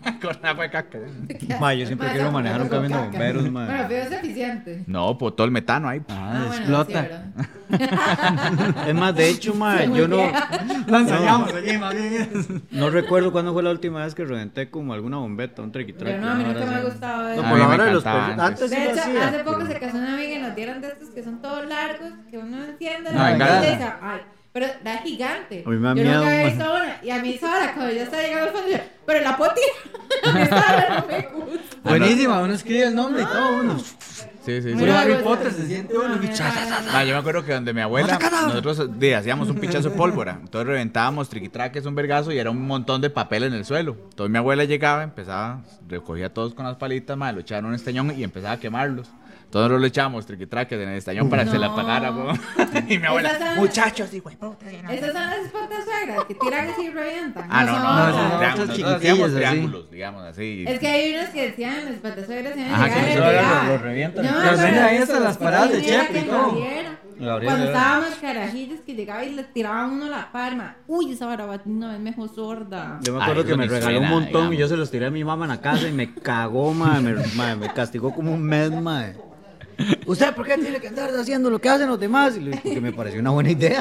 Con agua de caca. Ma, yo siempre Ma, quiero esa manejar un con camión de caca. bomberos, ma. Bueno, pero es eficiente. No, pues todo el metano ahí. Ah, Ah, bueno, explota. sí, ¿verdad? Es más, de hecho, ma, Sí, muy yo no, bien. Lo enseñamos allí, más bien. no recuerdo cuándo fue la última vez que reventé como alguna bombeta, un triquitraque. Pero no, a mí una nunca vara me ha así. gustado No, eso. A por mí la me hora de los encantaba perros. antes. Antes sí De lo hecho, hacía, hace poco pero- se casó una amiga y nos dieron de estos que son todos largos, que uno enciende No, la venga. bombilla y dice, ay, pero da gigante. A mí me da yo miedo, nunca había man. visto una. Y a mí Sara, cuando yo estaba llegando al fondo, yo, pero la puedo tirar. A mí Sara no me gusta. Buenísima, uno escribe el nombre y todo, uno. Sí, sí, sí. Pero Mira, Harry güey, Potter sí. se siente uno. No, y mira, cha, cha, cha, cha. Ah, yo me acuerdo que donde mi abuela, nosotros de, hacíamos un pichazo de pólvora. Entonces reventábamos triquitraques, un vergazo y era un montón de papel en el suelo. Entonces mi abuela llegaba, empezaba, recogía todos con las palitas, madre, lo echaban en un estañón y empezaba a quemarlos. Entonces nosotros le echábamos triquitraques en el estañón para que se la No. apagara, weón. Y mi abuela, Esas son- muchachos, hijo de puta. Esas son las espantasuegras que tiran así y revientan. Ah, no, no, son no, no, otras. no, triángulos, otras nosotros hacíamos chiquitillas así. triángulos, digamos así. Es que hay unos que decían las espantasuegras iban Ajá, a llegar que y eso le era pegaban. lo- lo revientan. Yo me Las acuerdo venden ahí de hasta eso, las paradas de sí, era Chepe y que todo. Javiera, Gabriel Cuando era- estábamos carajillos que llegaba y le tiraban uno la palma. Uy, esa baraba una vez me dejó sorda. Yo me Ay, acuerdo eso que me ni regaló un suena, montón y digamos. yo se los tiré a mi mamá en la casa y me cagó, ma, me, ma, me castigó como un mes, ma. ¿Usted por qué tiene que andar haciendo lo que hacen los demás? Y le dije, porque me pareció una buena idea.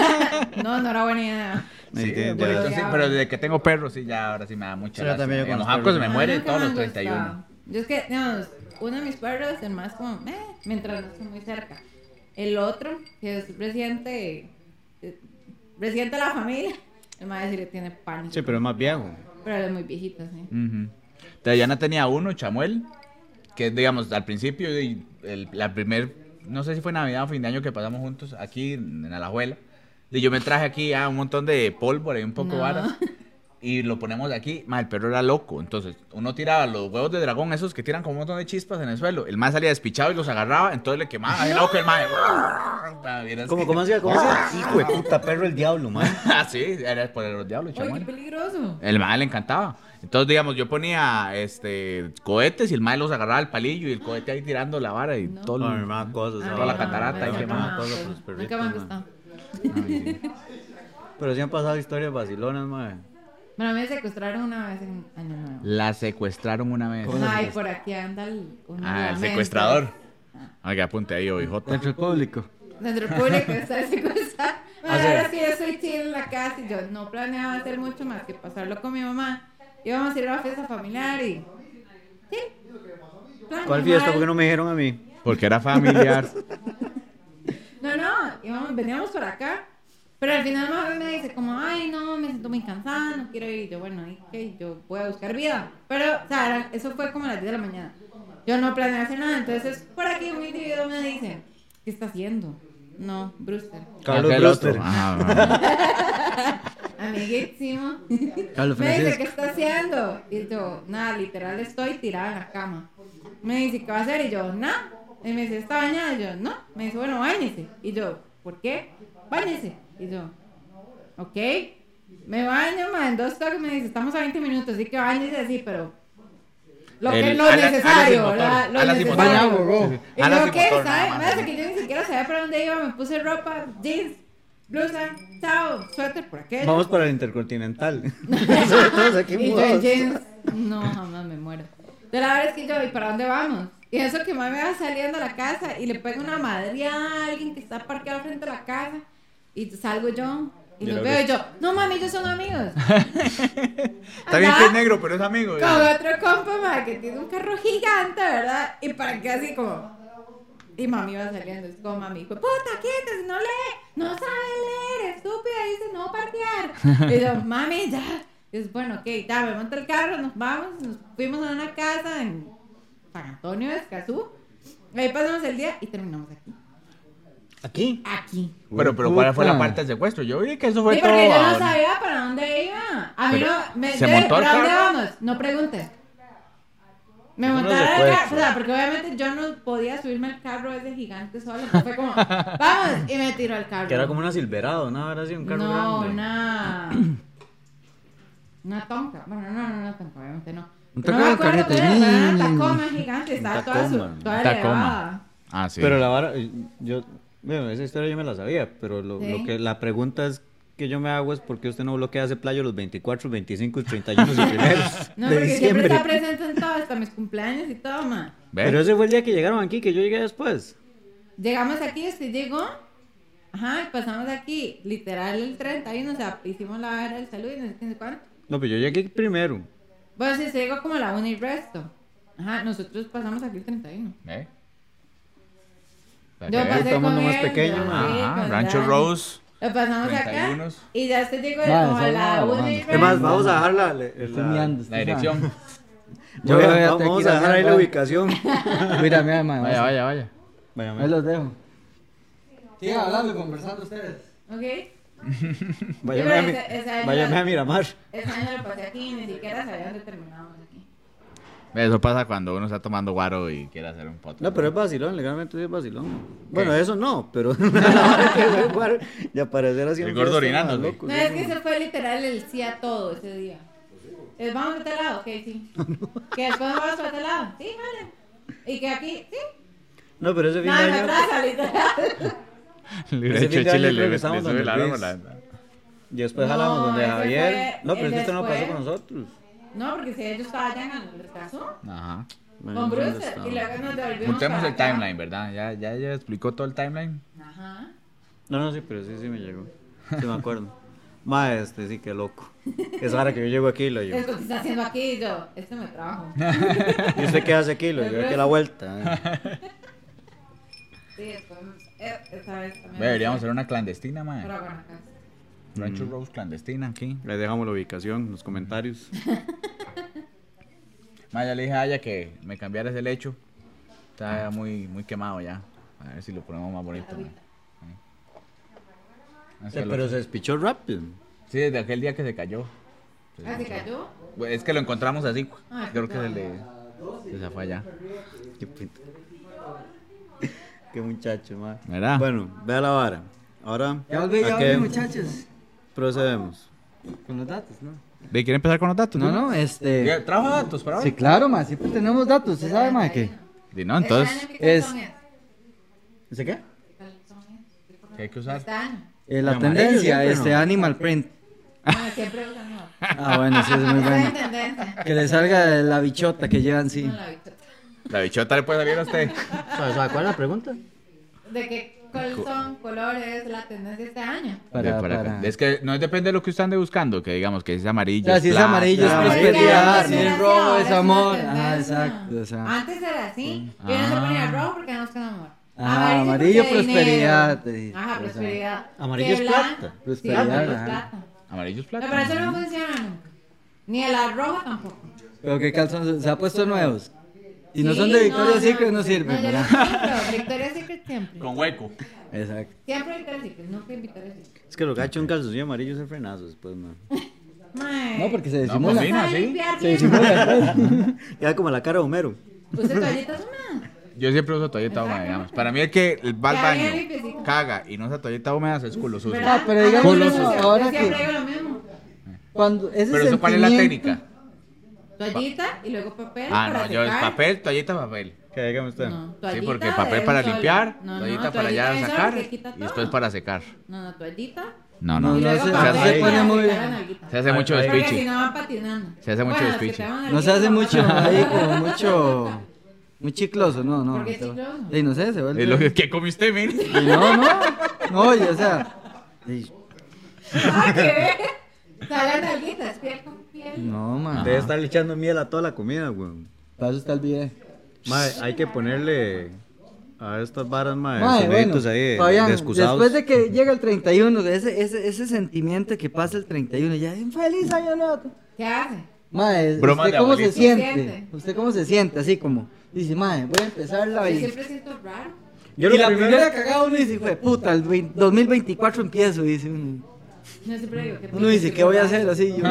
No, no era buena idea. Sí, Entiendo. pero, Yo sí, odiaba. pero desde que tengo perros, sí, ya ahora sí me da mucha Sí, yo lástima. también, yo con En los los jancos perros, se me A mí muere nunca todos me los han treinta y uno. gustado. Yo es que, digamos, uno de mis perros, el más como, eh, mientras no esté muy cerca. El otro, que es reciente, eh, reciente a la familia, el más decir le tiene pánico. Sí, pero es más viejo. Pero él es muy viejito, sí. Ujú. Dayana tenía uno, Chamuel, que digamos, al principio, y el- la primer, no sé si fue Navidad o fin de año que pasamos juntos aquí en, en Alajuela, y yo me traje aquí ah, un montón de pólvora y un poco de No. varas, y lo ponemos aquí, ma, el perro era loco, entonces uno tiraba los huevos de dragón, esos que tiran como un montón de chispas en el suelo, el más salía despichado y los agarraba, entonces le quemaba, ahí loco el mae. ¿Cómo, cómo hacía? ¿Cómo hacía? Hijo de puta perro el diablo, man. Ah, sí, era por los diablos, ¡Ay, qué Chamuel. peligroso! El mae le encantaba. Entonces, digamos, yo ponía este cohetes y el mae los agarraba al palillo y el cohete ahí tirando la vara y No. todo. No, el- me mama cosas. Ah, toda la no, catarata no, ahí no, quemada, no, todo no, por los perritos, Nunca me han man. gustado. Ay, sí. Pero sí han pasado historias vacilonas, man. Bueno, a mí me secuestraron una vez en Año Nuevo. La secuestraron una vez. No, y por aquí anda el... uno de Ah, la el mente. secuestrador. Oiga, apunte ahí, O I J. Dentro del público. Dentro del público está secuestrado. Bueno, Ah, sí. ahora sí yo soy chill en la casa y yo no planeaba hacer mucho más que pasarlo con mi mamá. Íbamos a ir a una fiesta familiar y... Sí. plan ¿Cuál normal. fiesta? ¿Por qué no me dijeron a mí? Porque era familiar. No, no, íbamos, veníamos por acá. Pero al final mamá me dice como, ay, no, me siento muy cansada, no quiero ir. Y yo, bueno, ok, yo voy a buscar vida. Pero, o sea, era- eso fue como a las diez de la mañana. Yo no planeé hacer nada. Entonces, por aquí un individuo me dice, ¿qué está haciendo? No, Brewster. Carlos Aquel otro. Brewster. Ajá, ajá. Amiguísimo. Carlos Me dice, Francisco. ¿qué está haciendo? Y yo, nada, literal estoy tirada en la cama. Me dice, ¿qué va a hacer? Y yo, nada. Y me dice, ¿está bañada? Y yo, no. Me dice, bueno, báñese. Y yo, ¿por qué? Báñese. Y yo, ok. Me baño, ma, en dos toques me dice, estamos a veinte minutos, así que báñese así, pero... Lo que El- lo ala- alas sin necesario, motor, ¿verdad? Lo alas sin motor. necesario. Bañado, bro. Y Alas yo, sin ¿qué? motor, nada ¿Sabes? más. Me hace que yo ni siquiera sabía para dónde iba, me puse ropa, jeans, blusa, chao, suéter por aquello. Vamos para el Intercontinental. Todos aquí Y yo en mudados. jeans, no, jamás me muero. De la verdad es que yo, ¿y para dónde vamos? Y eso que mami va saliendo a la casa y le pega una madreada a alguien que está parqueado frente a la casa. Y salgo yo y Yo los lo veo vi. y yo, no mami, ellos son amigos. Está bien que es negro, pero es amigo. Con otro compa, ma, que tiene un carro gigante, ¿verdad? Y para que así como... Y mami va saliendo, es como mami, dijo, puta, quítese, no lee, no sabe leer, estúpida, dice, no parquear. Y yo, mami, ya. Y es bueno, ok, ya, me monto el carro, nos vamos, nos fuimos a una casa en San Antonio de Escazú. Ahí pasamos el día y terminamos aquí. ¿Aquí? Aquí. Pero, pero ¿cuál fue la Puta. parte del secuestro? Yo vi que eso fue Sí, todo. porque yo no a- sabía para dónde iba. A mí Pero, no, me, ¿se yo, montó al ¿para dónde carro? vamos? No preguntes. Me Eso no montaron se al puede. carro, o sea, porque obviamente yo no podía subirme al carro ese gigante solo. Entonces fue como, vamos, y me tiró al carro. Que era como una Silverado, ¿no? Era así un carro No, grande. una. Una tonka. Bueno, no, no, no, tonka, obviamente no. Un Pero no me Tacoma acuerdo, carrete. pero era Mm. una Tacoma gigante, estaba toda, su, Tacoma. toda Tacoma. elevada. Ah, sí. Pero la vara, yo, bueno, esa historia yo me la sabía, pero lo, Sí. lo que la pregunta es que yo me hago es porque usted no bloquea ese playo los veinticuatro, veinticinco, treinta y uno y primeros No, de porque siempre diciembre. está presente en todo, hasta mis cumpleaños y todo, ma. ¿Ve? Pero ese fue el día que llegaron aquí, que yo llegué después. Llegamos aquí, usted llegó. Ajá, y pasamos aquí, literal, el treinta y uno, o sea, hicimos la hora del saludo y no sé qué, no sé cuánto. No, pero yo llegué primero. Bueno, si se llegó como a la una y resto. Ajá, nosotros pasamos aquí el treinta y uno. ¿Ve? Yo ¿Ve? pasé todo el mundo con más él, pequeño, yo- ma. sí, Ajá, con Rancho Dani. Rose. Lo pasamos treinta y acá uno. y ya usted llegó Ma, como a esa la es una la- y Es más, resto. vamos a dejar la, la, Estoy la- miando, La usted dirección. sabe. Yo Yo voy a- voy a vamos tener a que ir dejar ahí la mirar. ubicación. Mira, mira, ma. Vaya, vaya, vaya. Váyame. Ahí los dejo. Sigan hablando, conversando ustedes. Ok. Váyame a, mi- Esa- esa es váyame la- a Miramar. Ese año lo pasé aquí y ni siquiera sabía dónde terminábamos aquí. Ve, Eso pasa cuando uno está tomando guaro y quiere hacer un podcast. No, pero es vacilón, legalmente sí es vacilón. Bueno, ¿Qué? eso no, pero y aparecer así en El gordo fiesta, orinando, más ¿sí? loco, No, sí, es que no. eso fue literal el sí a todo ese día. ¿Es vamos a este lado? Ok, sí. ¿Que después vamos a este lado? Sí, vale. ¿Y que aquí? Sí. No, pero ese fin de Nada, me año. atraza, literal. Le Ese hubiera fin hecho de año chile, creo le que le estábamos sube donde la Luis. arma. Y después No, jalamos donde ese Javier. fue No, pero el es que esto no pasó después. con nosotros. No, porque si ellos estaban allá en el retraso. Ajá. Bueno, Con ¿dónde Bruce. estaba? Y luego nos devolvimos. Juntemos para el acá. timeline, ¿verdad? Ya, ya, ya explicó todo el timeline. Ajá. No, no, sí, pero sí, sí me llegó. Sí me acuerdo. Ma, este, sí, qué loco. Es ahora que yo llego aquí y lo llevo. Es lo que está haciendo aquí y yo. Este me trajo. ¿Y usted qué hace aquí? Lo llevo aquí a la vuelta. Sí, después. eh, Esa vez también. Ve, Deberíamos hacer una clandestina, Por mae. Guanacaste. Rancho Rose clandestina aquí. Les dejamos la ubicación en los comentarios. Ma, ya le dije a ella que me cambiara ese lecho. Está muy, muy quemado ya. A ver si lo ponemos más bonito, mae. Así Sí, lo- pero se despichó rápido. Sí, desde aquel día que se cayó. Ah, se cayó. Pues, Es que lo encontramos así. Ay, Creo que se perdón. le. Se fue allá. Qué pinta. Qué muchacho, ma. ¿Verdad? Bueno, vea la vara. Ahora, Ya volví, ya ¿a qué volví, muchachos. procedemos? Con los datos, ¿no? ¿Ve, quiere empezar con los datos? No, no, este. ¿Qué? ¿Trajo datos para hoy? Sí, claro, ma, siempre tenemos datos. ¿Usted sabe, ma, qué? Di, no, entonces, ¿Este año qué es- calzón es? ¿Ese qué? ¿Qué calzón es? ¿qué hay que usar? Este año. Eh, la El amarillo tendencia, siempre, este ¿no? Animal Print. Bueno, siempre usan no. Ah, bueno, sí, es muy Está bueno. en tendencia. Que le salga la bichota que llevan, sí. No la bichota. La bichota le puede salir a usted. ¿Sabe, sabe cuál es la pregunta? ¿De qué calzón, color es la tendencia este año? Para, De- para- para- Es que no depende de lo que usted ande buscando, que digamos que es amarillo. O sea, si es plata. amarillo es Ah, prosperidad, Antes si era es así, rojo ahora es una amor. tendencia. Ah, exacto. O sea. Antes era así. Y uno se Ah. ponía rojo porque no buscan amor. Ajá, amarillo, porque prosperidad, dinero. te- Ajá, o sea, prosperidad. amarillo Que es blan- plata. Prosperidad, Sí, amarillo es ajá. plata. Amarillo es No, plata. pero eso no funciona nunca. Ni el rojo tampoco. Pero qué calzones, se ha puesto nuevos. Y no Sí, son de Victoria's no, Secret, no No, sirven, yo ¿verdad? los compro. Victoria's Secret siempre. Con hueco. Exacto. Siempre Victoria's Secret, nunca Victoria's Secret. Es que lo gacho un calzoncillo amarillo es el frenazo después, man. Mae. No, porque se No, disimula. pues mira, ¿Sabe sí. limpiar Se bien? disimula. Queda como la cara de Homero. ¿Usted toallitas húmedas? Yo siempre uso toallita húmeda, digamos. Para mí el que va al Ya, baño, bien limpiecito. caga y no usa toallita húmeda es culo sucio. ¿Verdad? Ah, pero digamos, Culo no, sucio. ahora Yo siempre que- digo lo mismo. Cuando ese Pero eso, ¿cuál es la sentimiento- técnica? Toallita y luego papel. Ah, para no, yo es secar. papel, toallita, papel. ¿Qué dígame usted? No, Sí, toallita porque papel de para un solo. limpiar, No, no, toallita para ya de un solo sacar que quita y después todo. para secar. No, no, toallita. No, No, no. y no, luego se- papel se para pone muy- secar la nalguita. Se hace mucho Ay, ay. Porque si despiche. no van patinando. Se hace mucho Bueno, los que despiche. trabajan No se hace nalguita, mucho van ahí, patinando. como mucho. Muy chicloso, no, no. ¿Por qué Se- chicloso? Y no sé, se vuelve. Es lo que, que come usted, mire. Y no, no. No, oye, o sea. y- Ah, ¿qué ve? Sale la nalguita, es piel con piel. No, man. Debe estar le echando miel a toda la comida, weón. Para eso está el video. Mae, hay que ponerle a estas varas, mae, Mae, soniditos bueno, ahí de, Fabián, de excusados. después de que llega el treinta y uno, ese, ese, ese sentimiento que pasa el treinta y uno, ya un feliz año nuevo. ¿Qué hace? Mae, Bromas ¿usted de cómo se abuelito. siente? ¿Qué siente? ¿Usted cómo se siente? Así como, dice, mae, voy a empezar la Yo veinte. siempre siento raro. Yo y lo la primero- primera cagada uno dice, fue puta, el veinte dos mil veinticuatro empiezo, dice uno. Yo siempre digo que Uno dice, ¿qué voy a hacer? Así, yo.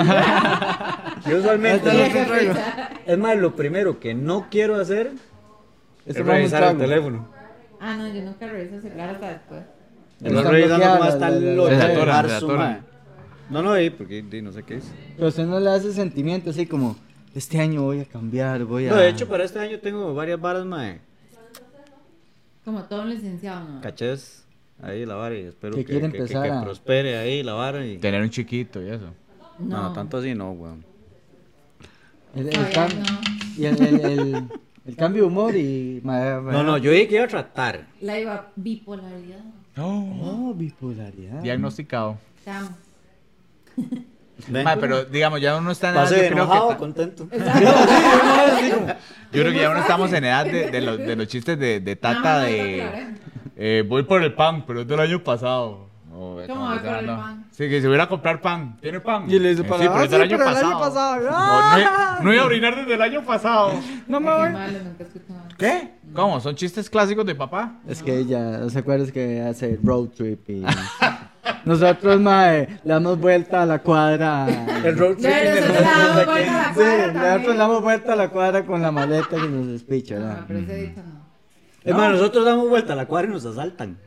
Yo usualmente, Ahí está Qué otro rollo. risa. es más, lo primero que no quiero hacer es Esto va muy revisar el trago. teléfono. Ah, no, yo nunca reviso el celular hasta después. No Están revisando cómo bloqueadas, está la- el la- lo Se de atoran, se marzo, atoran. mae. No, no, ahí, porque di, no sé qué es. Pero usted no le hace sentimiento así como, este año voy a cambiar, voy a... No, de hecho, para este año tengo varias varas, mae. Como todo un licenciado, ¿no? Cachés. ahí la vara y espero Que que, quiere que, que- empezar que a- prospere ahí la vara y... Tener un chiquito y eso. No, No, tanto así no, weón. El, el Todavía cam- no. Y el, el, el, el cambio de humor y... ma- ma- No, no, yo dije que iba a tratar. La iba bipolaridad. Oh, bipolaridad. Diagnosticado. Te amo. Ven. Ma, pero digamos, ya uno está en edad, Pase yo de creo que enojado, ta- contento. yo creo que ya uno estamos en edad de, de los, de los chistes de, de Nada tata más me toca la de oreja. eh, voy por el pan, pero es del año pasado. O, ¿Cómo como voy que por el no. pan? Sí, que se hubiera a comprar pan. ¿Tiene pan? Y le dice Eh, para- sí, pero ah, es del sí, año pero el pasado. año pasado. No, ¡Ah! no, iba- no iba a orinar desde el año pasado. No me Ay, voy. qué malo, nunca he escuchado. ¿Qué? ¿Cómo? ¿Son chistes clásicos de papá? Es que ella, ¿no se acuerdas que hace road trip y... Nosotros, mae, le damos vuelta a la cuadra. El road Ya, nosotros le damos vuelta a la Sí, cuadra nosotros también. le damos vuelta a la cuadra con la maleta que nos despicha, No, ¿verdad? pero ese dicho no. Es más, nosotros damos vuelta a la cuadra y nos asaltan.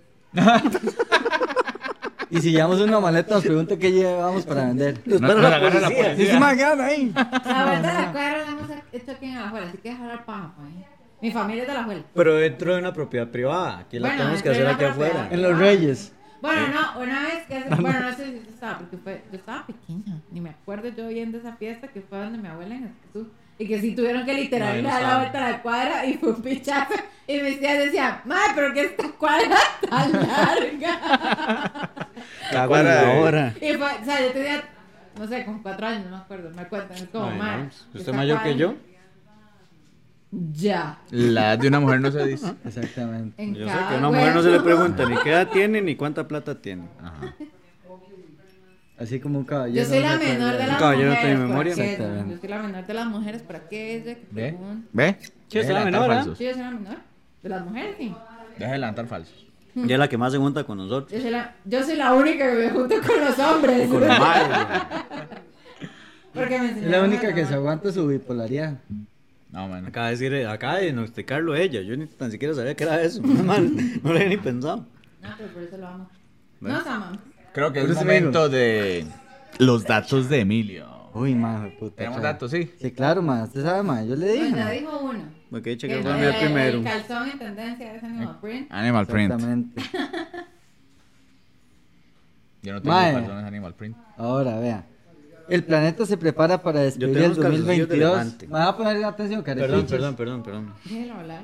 Y si llevamos una maleta, nos pregunta qué llevamos para vender. Nos No- para nos la agarra la policía. policía. Y se me quedan ahí. La vuelta de la cuadra la hemos hecho aquí en Alajuela, así que dejar al paja, pues. Mi familia es de Alajuela. Pero dentro de una propiedad privada. Aquí la Bueno, tenemos que dentro de hacer una aquí propiedad. afuera. En Los Reyes. Bueno, no, una vez que hace, bueno, no sé si yo estaba, porque fue, yo estaba pequeña, ni me acuerdo yo bien de esa fiesta que fue donde mi abuela en Escazú, y que sí tuvieron que No, literal yo no dar la estaba. vuelta a la cuadra y fue un pichazo, y mis tías decían, madre, pero que esta cuadra tan larga. Cago en la hora. Y fue, o sea, yo tenía, no sé, como cuatro años, no me acuerdo, me cuentan, es como, Ay, no. madre. ¿Usted esta es mayor que cuadra- yo? Ya. La edad de una mujer no se dice. Exactamente. En Yo sé cada que a una mujer no se le huevo. pregunta ni qué edad tiene ni cuánta plata tiene. Ajá. Así como un caballero. Yo soy la no se menor de acuerda. las caballero no mujeres. tiene ¿por memoria. qué? Exactamente. Yo soy la menor de las mujeres, ¿para qué ella que ¿Ve? pregunta? ¿Ve? Sí, Deje es la de levantar menor, ¿verdad? falsos. Sí, yo soy la menor. De las mujeres, sí. Deja de levantar falsos. Y es la que más se junta con nosotros. Yo soy la, yo soy la única que me junto con los hombres. Con los malos, güey. Porque me Es enseñaron la a única que tomar. se aguanta su bipolaridad. No, man. Acaba de decir, acaba de diagnosticarlo ella. Yo ni tan siquiera sabía que era eso. No, man, no lo había ni pensado. No, pero por eso lo amo. No, Sama. Creo que es Por eso momento de los datos de Emilio. Uy, maje, puta. Tenemos chao. datos, sí. Sí, claro, ma. Usted sabe, ma. Yo le dije. Pues ya ma. dijo uno. Porque Que que el, fue el, el primero. el calzón en tendencia es Animal Print. Animal Print. Exactamente. Yo no tengo Mae. calzones Animal Print. Ahora, vea. El planeta se prepara para despedir tengo el unos calzoncillos de dos mil veintidós. elefante. Me va a poner atención, Perdón, carepichas. perdón, perdón, perdón. Déjelo hablar.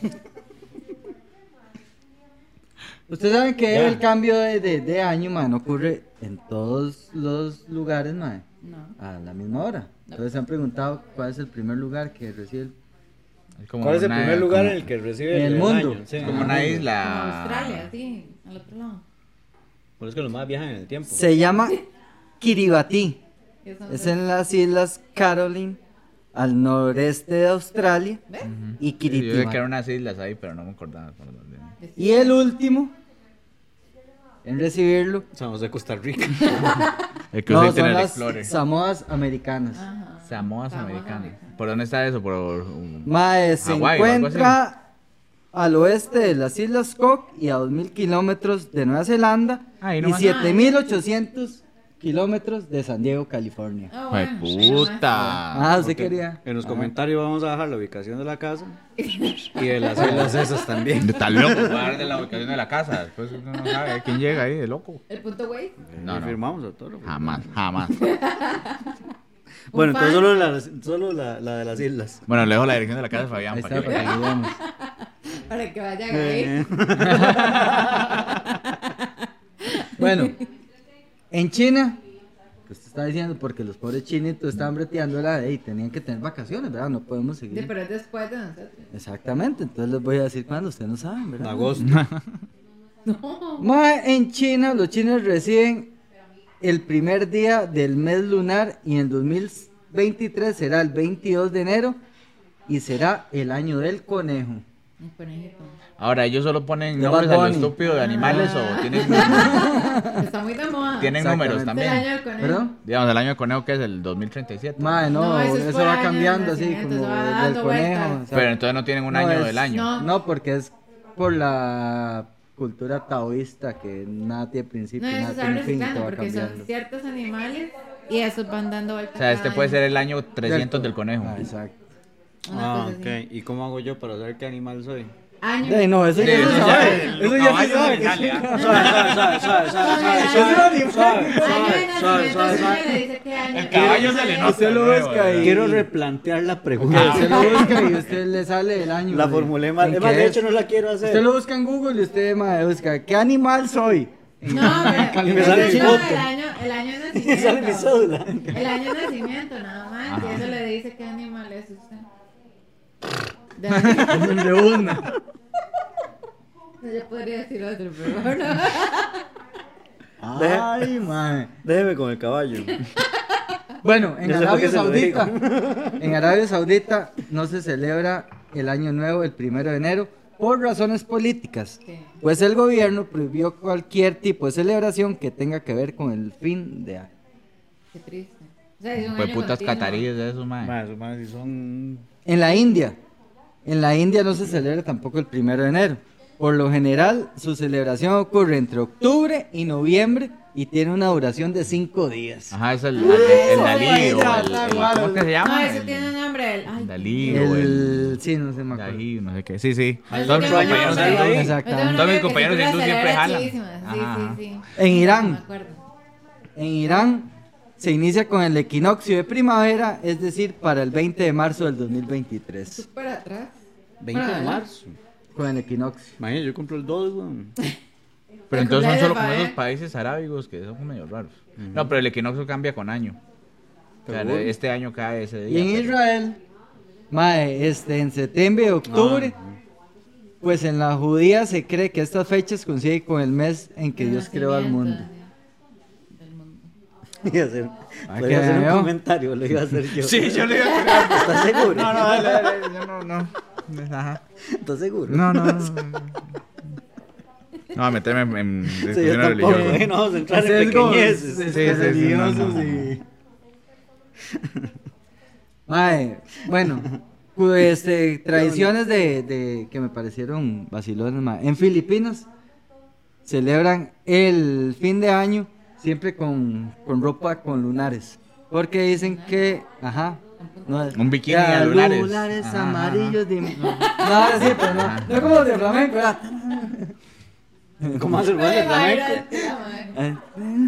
Ustedes saben que Ya. el cambio de, de, de año, man, ocurre en todos los lugares, man, No. a la misma hora. Entonces se han preguntado cuál es el primer lugar que recibe el... Es como ¿Cuál es el una- primer lugar como- en el que recibe En el mundo. año? Sí, Es como una Como isla. Australia, sí, al otro lado. Por eso que los más viajan en el tiempo. Se llama Kiribati. Eso no Es sé. en las Islas Caroline, al noreste de Australia, ¿Ves? y Sí, yo sé que Kiribati. eran unas islas ahí, pero no me acordaba. por dónde. Y el último en recibirlo San José, Costa Rica. El que no, usted son tiene el las Explorer. Samoas Americanas. Ajá. Samoas Samoas Americanas. Americanas. ¿Por dónde está eso? Por um, Mae, se Hawái o algo encuentra al oeste de las Islas Cook y a dos mil kilómetros de Nueva Zelanda Ahí y nomás. siete mil ochocientos kilómetros de San Diego, California. Ah, ¡Jue bueno, puta! Ah, usted quería. En los Ah. comentarios vamos a dejar la ubicación de la casa y de las islas esas también. Está loco, voy a dar de la ubicación de la casa. Después uno no sabe quién llega ahí, de loco. El punto güey. No, Y no. firmamos a todo. Jamás, jamás. Bueno, Un entonces fan. solo, la, solo la, la de las islas. Bueno, le dejo la dirección de la casa de Fabián Ahí para está, que para que vea. veamos. Para que vayan ahí. Eh, Bueno, en China, que usted está diciendo, porque los pobres chinitos estaban breteándola y tenían que tener vacaciones, ¿verdad? No podemos Sí, seguir. pero es después de nosotros. Exactamente, entonces les voy a decir cuándo, ustedes no saben, en ¿verdad? agosto. No. Mae, en China, los chinos reciben el primer día del mes lunar y en dos mil veintitrés será el veintidós de enero y será el año del conejo. Un conejito. Ahora, ¿ellos solo ponen De nombres Bad a lo Bunny. estúpido de animales o tienen, Está muy de moda. tienen Exactamente. números Es el también? año del conejo. ¿Perdón? Digamos, el año del conejo que es el dos mil treinta y siete. Mae, no, No, eso eso, es por va año de cambiando así nacimiento, como se va del dando conejo. vueltas. o sea, Pero entonces no tienen un no año es- del año. no. No, porque es por la cultura taoísta que nada tiene principio, No, eso nada se va tiene fin, reciclando todo va porque son cambiando. ciertos animales y esos van dando vueltas. O sea, este cada puede año. ser el año trescientos del conejo. Ah, exacto. Una Ah, cosa ok. así. ¿Y cómo hago yo para saber qué animal soy? Año. Ay, no, eso Sí, ya eso se ya sabe. es- Eso los ya se caballos sabe. le sale, ¿ah? Suave, suave, suave, suave, suave, suave, suave, suave, Año de suave, suave, nacimiento, suave, sí suave. me le dice qué año. El caballo se le nota. Usted lo nuevo, busca ¿verdad? y- Quiero replantear la Que pregunta. usted lo busca y usted le sale el año. La de- formulé mal. en Es que más, de es. hecho no la quiero hacer. Usted lo busca en Google y usted ma, busca ¿qué animal soy? No, pero Y me sale usted mi sabe foto. el año, el año de nacimiento. Me sale mi cédula. El año de nacimiento, nada más. Ajá. Y eso le dice qué animal es usted. De De una. Yo podría decir otro, pero bueno. Ay, mae. Déjeme con el caballo. Bueno, en Ya sé por qué Arabia se lo Saudita, en Arabia Saudita no se celebra el año nuevo el primero de enero por razones políticas. Sí. Pues el gobierno prohibió cualquier tipo de celebración que tenga que ver con el fin de año. Qué triste. O sea, es un Pues año putas continuo. cataríes de esos, mae. Más o menos, si son. En la India, en la India no se celebra tampoco el primero de enero. Por lo general, su celebración ocurre entre octubre y noviembre y tiene una duración de cinco días. Ajá, es el, el, el Dalí o ya, el, está el- igual. ¿cómo es que se llama? No, eso El tiene nombre. El, ay, Dalí o el El, sí, no sé, me acuerdo. Dalí, no sé qué. Sí, sí. Eso Todos mis tiene compañeros nombre. de Dalí. Dalí. Exactamente. Todos mis compañeros de hindú hindú siempre jalan. Sí, Ajá. sí, sí. En Irán. Me acuerdo. En Irán se inicia con el equinoccio de primavera, es decir, para el veinte de marzo del dos mil veintitrés. Súper atrás. veinte de Bueno, marzo. Con el equinoccio. Imagínate, yo compro el dos, weón. Pero entonces son cumpleaños solo de como Fabián. esos países arábigos que son medio raros. No, pero el equinoccio cambia con año. O sea, ¿Seguro? este año cae ese Y día. en pero- Israel, mae, este, en septiembre y octubre, pues en la judía se cree que estas fechas coinciden con el mes en que El Dios creó al mundo. nacimiento del mundo. Iba a hacer, Ah, lo iba a hacer que un veo. comentario, lo iba a hacer yo. Sí, yo le iba a pegar. ¿Estás seguro? No, no, dale, dale, yo no, no. Ajá. ¿Estás seguro? No, no, no. No, meterme en, en Sí, yo discusiones tampoco, religiosas. eh, no vamos a entrar en Sesgos, pequeñeces. este, Sí, sí, sí, religiosos no, no. y- Mae, bueno, pues, este, tradiciones de, de que me parecieron vacilones, mae. En Filipinas celebran el fin de año siempre con, con ropa con lunares, porque dicen que, ajá, no, Un bikini ya, a lunares. lunares Ajá, amarillos, de, no, sí, pero no, no como de flamenco, ¿verdad? ¿Cómo hace el buen de Ay, flamenco? madre, tía, madre. Eh.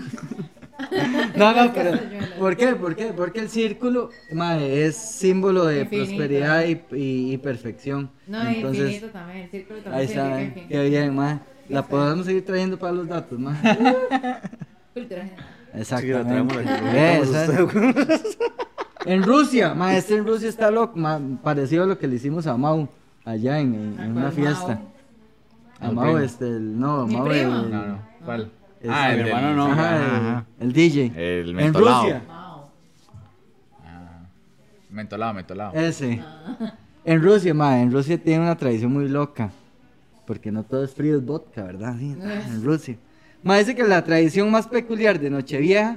No, no, pero ¿por qué? ¿Por qué? Porque el círculo, mae, es símbolo de Infinito. prosperidad y, y- y perfección. No, Entonces, infinito también. El círculo también ahí está, significa ¿eh? infinito. Qué bien, mae. La podemos seguir trayendo para los datos, mae. Cultura general. Sí, la traemos Exactamente. aquí, lo Ve, invitamos a esa- usted. En Rusia, mae, este en Rusia está loco, mae, parecido a lo que le hicimos a Mau allá en, en- en una ¿Cuál fiesta. A Al Mau, primo. este, el, no, ¿Mi Mau, primo? el, No, no. ¿Cuál? Este, Ah, el mi del- hermano no. ajá, Ajá, el- ajá. el D J. El En mentolado. Rusia. Wow. Ah, mentolado, mentolado. Ese. En Rusia, ma, en Rusia tiene una tradición muy loca. Porque no todo es frío, es vodka, ¿verdad? Sí, en Rusia. Ma, dice que la tradición más peculiar de Nochevieja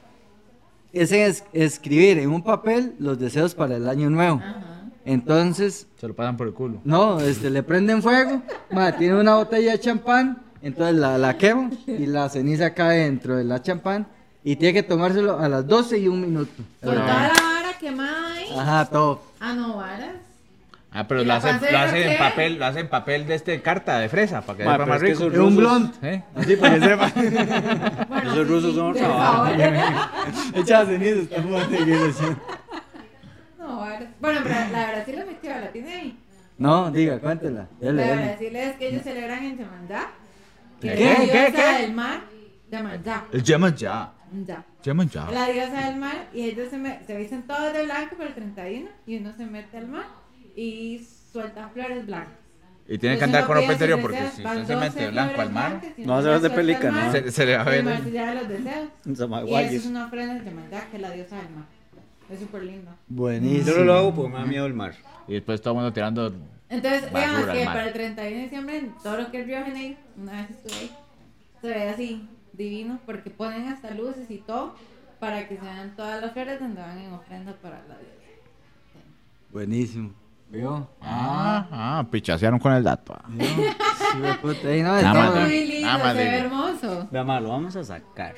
es en es- escribir en un papel los deseos para el año nuevo. Ajá. Entonces, Se lo pasan por el culo. no, este, le prenden fuego, ma, tiene una botella de champán, entonces la, la queman y la ceniza cae dentro de la champán y tiene que tomárselo a las doce y un minuto. Con toda la vara quemada ahí. Ajá, todo. Ah, no, varas. Ah, pero ¿Y lo la hacen, panza lo de hacen en qué? papel, lo hacen en papel de este carta de fresa para que Ma, sepa pero más es que rico. esos Es un rusos- blond. ¿Eh? Así para que sepa. Bueno, Esos sí, rusos sí, son por otra favor. Echa ceniza, está fumando iglesia. No, varas. Bueno, pero la de Brasil la metió, la tiene ahí. No, diga, cuéntela. Dale, La de dale. Brasil es que ellos celebran en Yamandá. Que ¿Qué? es la ¿Qué? diosa ¿Qué? del mar. Yamandá. El llaman ya. Ya. Llaman ya. La diosa del mar y ellos se, me- se visten todos de blanco para el treinta y uno y uno se mete al mar y suelta flores blancas. Y tiene que Entonces andar uno con ropa pide interior sus porque deseos, si van usted se mete de doce blanco al flores mar, blancas y No, uno se va las de suelta al pelícano, mar, ¿no? se, se le va a y el ver. mar se lleva los deseos. Y eso es Zamaguayis. una ofrenda de Yamandá, que es la diosa del mar. Es súper lindo. Buenísimo. Yo no lo hago porque me da miedo el mar. Y después todo el mundo tirando. Entonces, Basura digamos al que mar. para el treinta y uno de diciembre, en todo lo que es Río de Janeiro, una vez estuve ahí, se ve así, divino, porque ponen hasta luces y todo para que se vean todas las flores donde van en ofrenda para la diosa. Buenísimo. ¿Vio? Ah, ah, pichasearon con el dato. ah. Sí, me puta. Ahí no, Nada estamos- más. Muy lindo, Ah, se madre. ve hermoso. Vea, ma, lo vamos a sacar.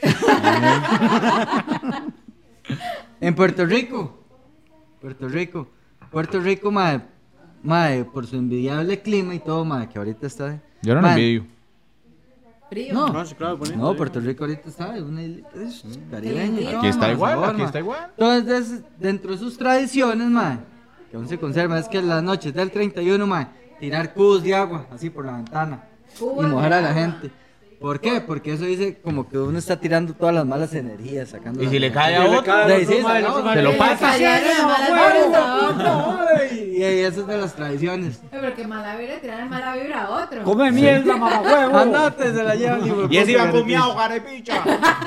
En Puerto Rico. Puerto Rico. Puerto Rico, ma, mae, por su envidiable clima y todo, mae, que ahorita está... Yo no lo mae, envidio. Frío. No, No, sí, claro, bonito, no, sí. Puerto Rico ahorita está, es una isla es caribeña y todo, Aquí está mae, igual, sabor, aquí mae. está igual. Entonces, dentro de sus tradiciones, mae, que aún se conserva, es que en las noches del treinta y uno, mae, tirar cubos de agua, así por la ventana, Cubos y mojar de a la agua. gente. ¿Por qué? Porque eso dice como que uno está tirando todas las malas energías, sacando Y las si le malas- cae a otro, De ahí sí, otro, mae, sacamos, otro, mae. se lo Le pasa. cayeron las malas vibras a otro. Y y eso es de las tradiciones. Ay, pero que mala vibra, tirarle mala vibra a otro. Come mierda, mamahuevo. Andate, se la lleva el libro. Y ese iba con miau, carepicha.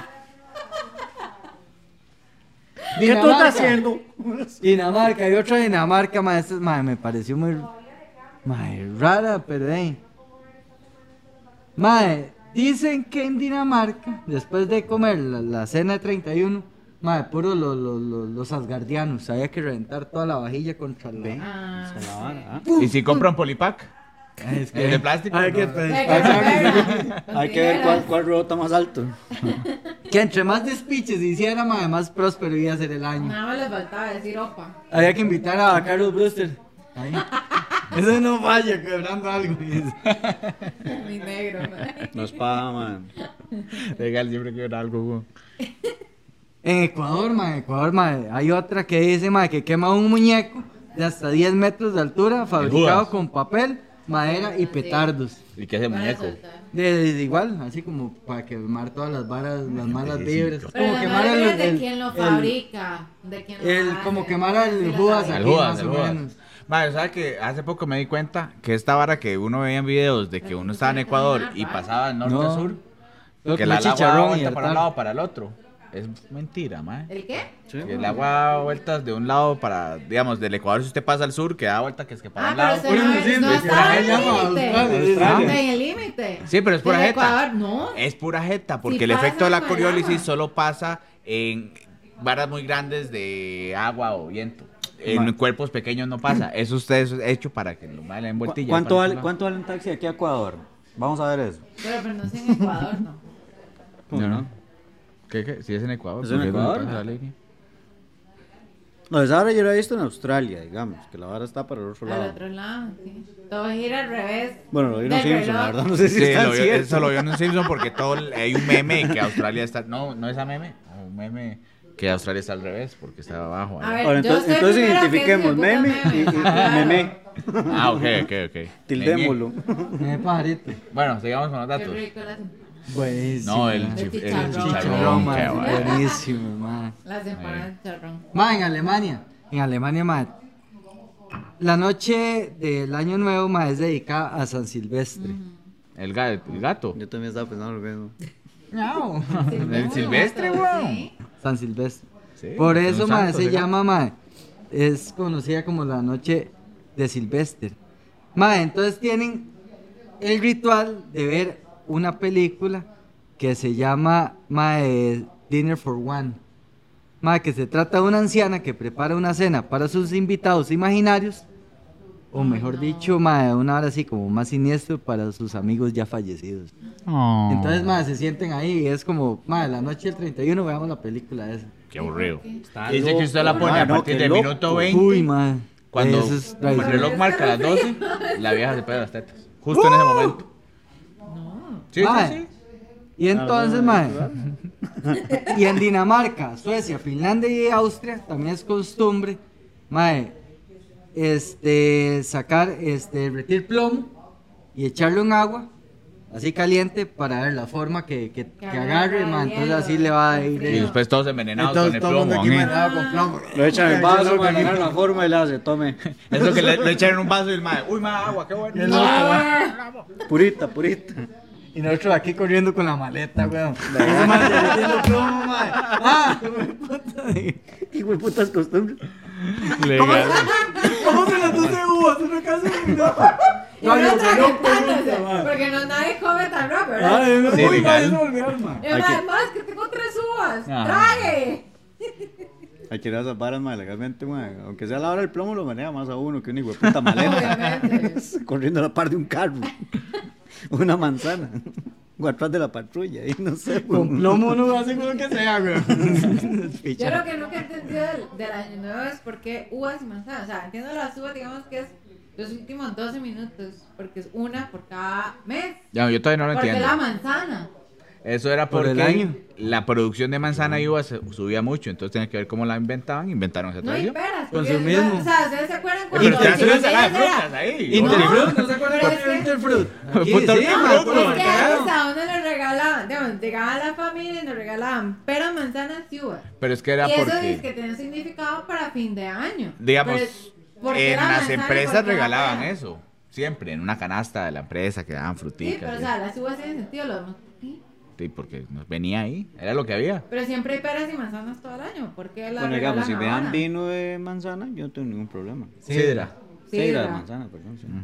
¿Qué tú estás haciendo? Dinamarca, hay otra Dinamarca, ma, esta es, ma, me pareció muy, ma, rara, pero hey. Ma, dicen que en Dinamarca, después de comer la, la cena de treinta y uno, ma, puro lo- lo- lo- los asgardianos, había que reventar toda la vajilla contra el... Ah, Se la van, ¿ah? ¿Y si compran polipack? Es ¿El de plástico? Hay que, No. pedir- hay que saberla. Hay que ver cuál, cuál rebota más alto. que entre más despiches se hiciera, ma, más próspero iba a ser el año. Nada más les faltaba decir opa. Había que invitar a Carlos Brewster. Ahí. Eso no falla, quebrando algo. Mi negro, ¿no? No es paja, man. Legal, siempre quiero algo, güey. En Ecuador, ma, Ecuador, ma, hay otra que dice, ma, que quema un muñeco de hasta diez metros de altura, fabricado Judas. con papel, madera y petardos. ¿Y qué hace Para muñeco? soltar. De, de- igual, así como para quemar todas las varas, las malas vibras. Es Pero como la quemar mala el, vibra es de el- quien lo el- fabrica. De quien lo el- hace, como quemar ¿no? al Sí lo Judas sabe. El aquí, Judas, más el o Judas. menos. Madre, ¿sabes que hace poco me di cuenta que esta vara que uno veía en videos de que uno estaba en Ecuador y pasaba de norte No. a sur, Todo que como el agua daba chicharrón y vuelta para un hartar. lado para el otro? Es mentira, mae. ¿El qué? Que el agua da vueltas de un lado para, digamos, del Ecuador si usted pasa al sur, que da vuelta que es que para Ah, un pero lado. usted Por no, eso es- no siempre, está que en la el llama límite. Australia, Australia. En el límite. Sí, pero es pura Del jeta. Ecuador, no. Es pura jeta, porque Sí el efecto de la pasa con el coriólisis agua. solo pasa en varas muy grandes de agua o viento. En Ma- cuerpos pequeños no pasa. Eso usted es hecho para que lo vale en ¿Cu- vueltilla. ¿Cuánto para vale, otro lado. ¿Cuánto vale un taxi aquí a Ecuador? Vamos a ver eso. Pero, pero no es en Ecuador, no. No, no. ¿Qué, qué? Si es en Ecuador. ¿Es en ¿por qué no Ecuador? pasa la línea? No, esa vara yo la he visto en Australia, digamos, que la vara está para el otro Al lado. otro lado, sí. Todo gira al revés. Bueno, lo vi en los del Simpsons, la reloj. verdad, no sé si Sí, está lo vio- cierto. eso lo vio en un Simpson porque todo el- hay un meme que Australia está. No, no es a meme. Un meme que Australia está al revés porque está abajo. A ahí. ver, Ahora, yo entonces, sé entonces primero que identifiquemos es mi meme puta y, y- y Claro. meme. Ah, ok, ok, ok. Tildémoslo. Eh, pajarito. Bueno, sigamos con los Qué datos. rico las, Buenísimo. No, el, ma. chif- el chicharrón. chicharrón. Chicharrón, ma, qué bueno. buenísimo, ma. las empanadas de charrón. Ma, en Alemania, en Alemania, ma, la noche del año nuevo, ma, es dedicada a San Silvestre. El, ga- el gato. Yo también estaba pensando lo mismo. Miau. El silvestre, weón. Sí. San Silvestre. Sí, Por un eso, ma, santo, se ese gato. llama, ma, es conocida como la noche de Silvestre. Ma, entonces tienen el ritual de ver una película que se llama, ma, eh, Dinner for One. Ma, que se trata de una anciana que prepara una cena para sus invitados imaginarios, o mejor dicho, ma, una hora así como más siniestro para sus amigos ya fallecidos. Oh, Entonces, ma, se sienten ahí y es como, ma, la noche del treinta y uno veamos la película esa. qué aburrido. Está Dice que loco, usted la pone ma, a no, partir qué del loco. minuto veinte. Uy, ma. Cuando Eso es el tradición. reloj marca las doce, la vieja se pega las tetas. Justo en ese momento. Sí, Ma, sí, sí. Y entonces, ma, y en Dinamarca, Suecia, Finlandia y Austria también es costumbre, ma, este, sacar, este, derretir plomo y echarlo en agua, así caliente, para ver la forma que, que, que agarre, ma, entonces así le va a ir. Y después todos envenenados Entonces, con el todo el mundo plomo. aquí ¿eh? envenenado con plomo. Lo echan en el vaso, man, agarra la forma y le hace, tome. Eso que le, le echan en un vaso y el mae, uy, más agua, qué bueno. El loco, ma. Purita, purita. Y nosotros aquí corriendo con la maleta, weón. Ese ma derritiendo plomo, ma. Ah, puta. Hijo de putas costumbres. Legal. ¿Cómo se las doce uvas? Una casa de Y uno trajetándose, porque no nadie come tan rápido, ¿verdad? Ay, no, Sí, uy, ma, legal. eso volvió, ma. Y además, más que tengo tres uvas. Ajá. ¡Trague! Hay que ir a esas varas, man, legalmente, man. Aunque sea la hora del plomo, lo maneja más a uno que un hijo de puta maleta. Obviamente. Corriendo a la par de un carro. Una manzana. o atrás de la patrulla, y no sé. Con weón. plomo no va a hacer lo que sea, güey. Yo lo que nunca he entendido del, del año nuevo es por qué uvas y manzanas. O sea, entiendo las uvas, digamos que es los últimos doce minutos, porque es una por cada mes. Ya, yo todavía no lo ¿Por qué entiendo. la manzana? Eso era Por porque el año. la producción de manzana y uvas se- subía mucho, entonces tenía que ver cómo la inventaban, inventaron esa No hay tradición. peras. porque- Consumismo. O sea, ¿ustedes se acuerdan Pero cuando ustedes hacen los ensalada de chiquillos frutas era- ahí. Interfruit, ¿no se acuerdan Pero de es que- Interfruit? Puta, Sí, sí, Interfruit, me acuerdo, Es que claro. antes a uno le regalaban, digamos, llegaba a la familia y nos regalaban peras, manzanas y uvas. Pero es que era Y eso porque, dice que tenía un significado para fin de año. digamos, Pero, ¿por qué en la las manzana y por empresas qué la regalaban pera? eso. Siempre, en una canasta de la empresa que daban Sí, fruticas. pero o y sea, eso. las uvas tienen sentido, lo demás, ¿por qué? Sí, porque nos venía ahí, era lo que había. Pero siempre hay peras y manzanas todo el año. ¿Por qué la Bueno, digamos, si regalan me dan ahora? vino de manzana, yo no tengo ningún problema. Sidra. Sí, Sidra de la- manzana, perdón. Sí.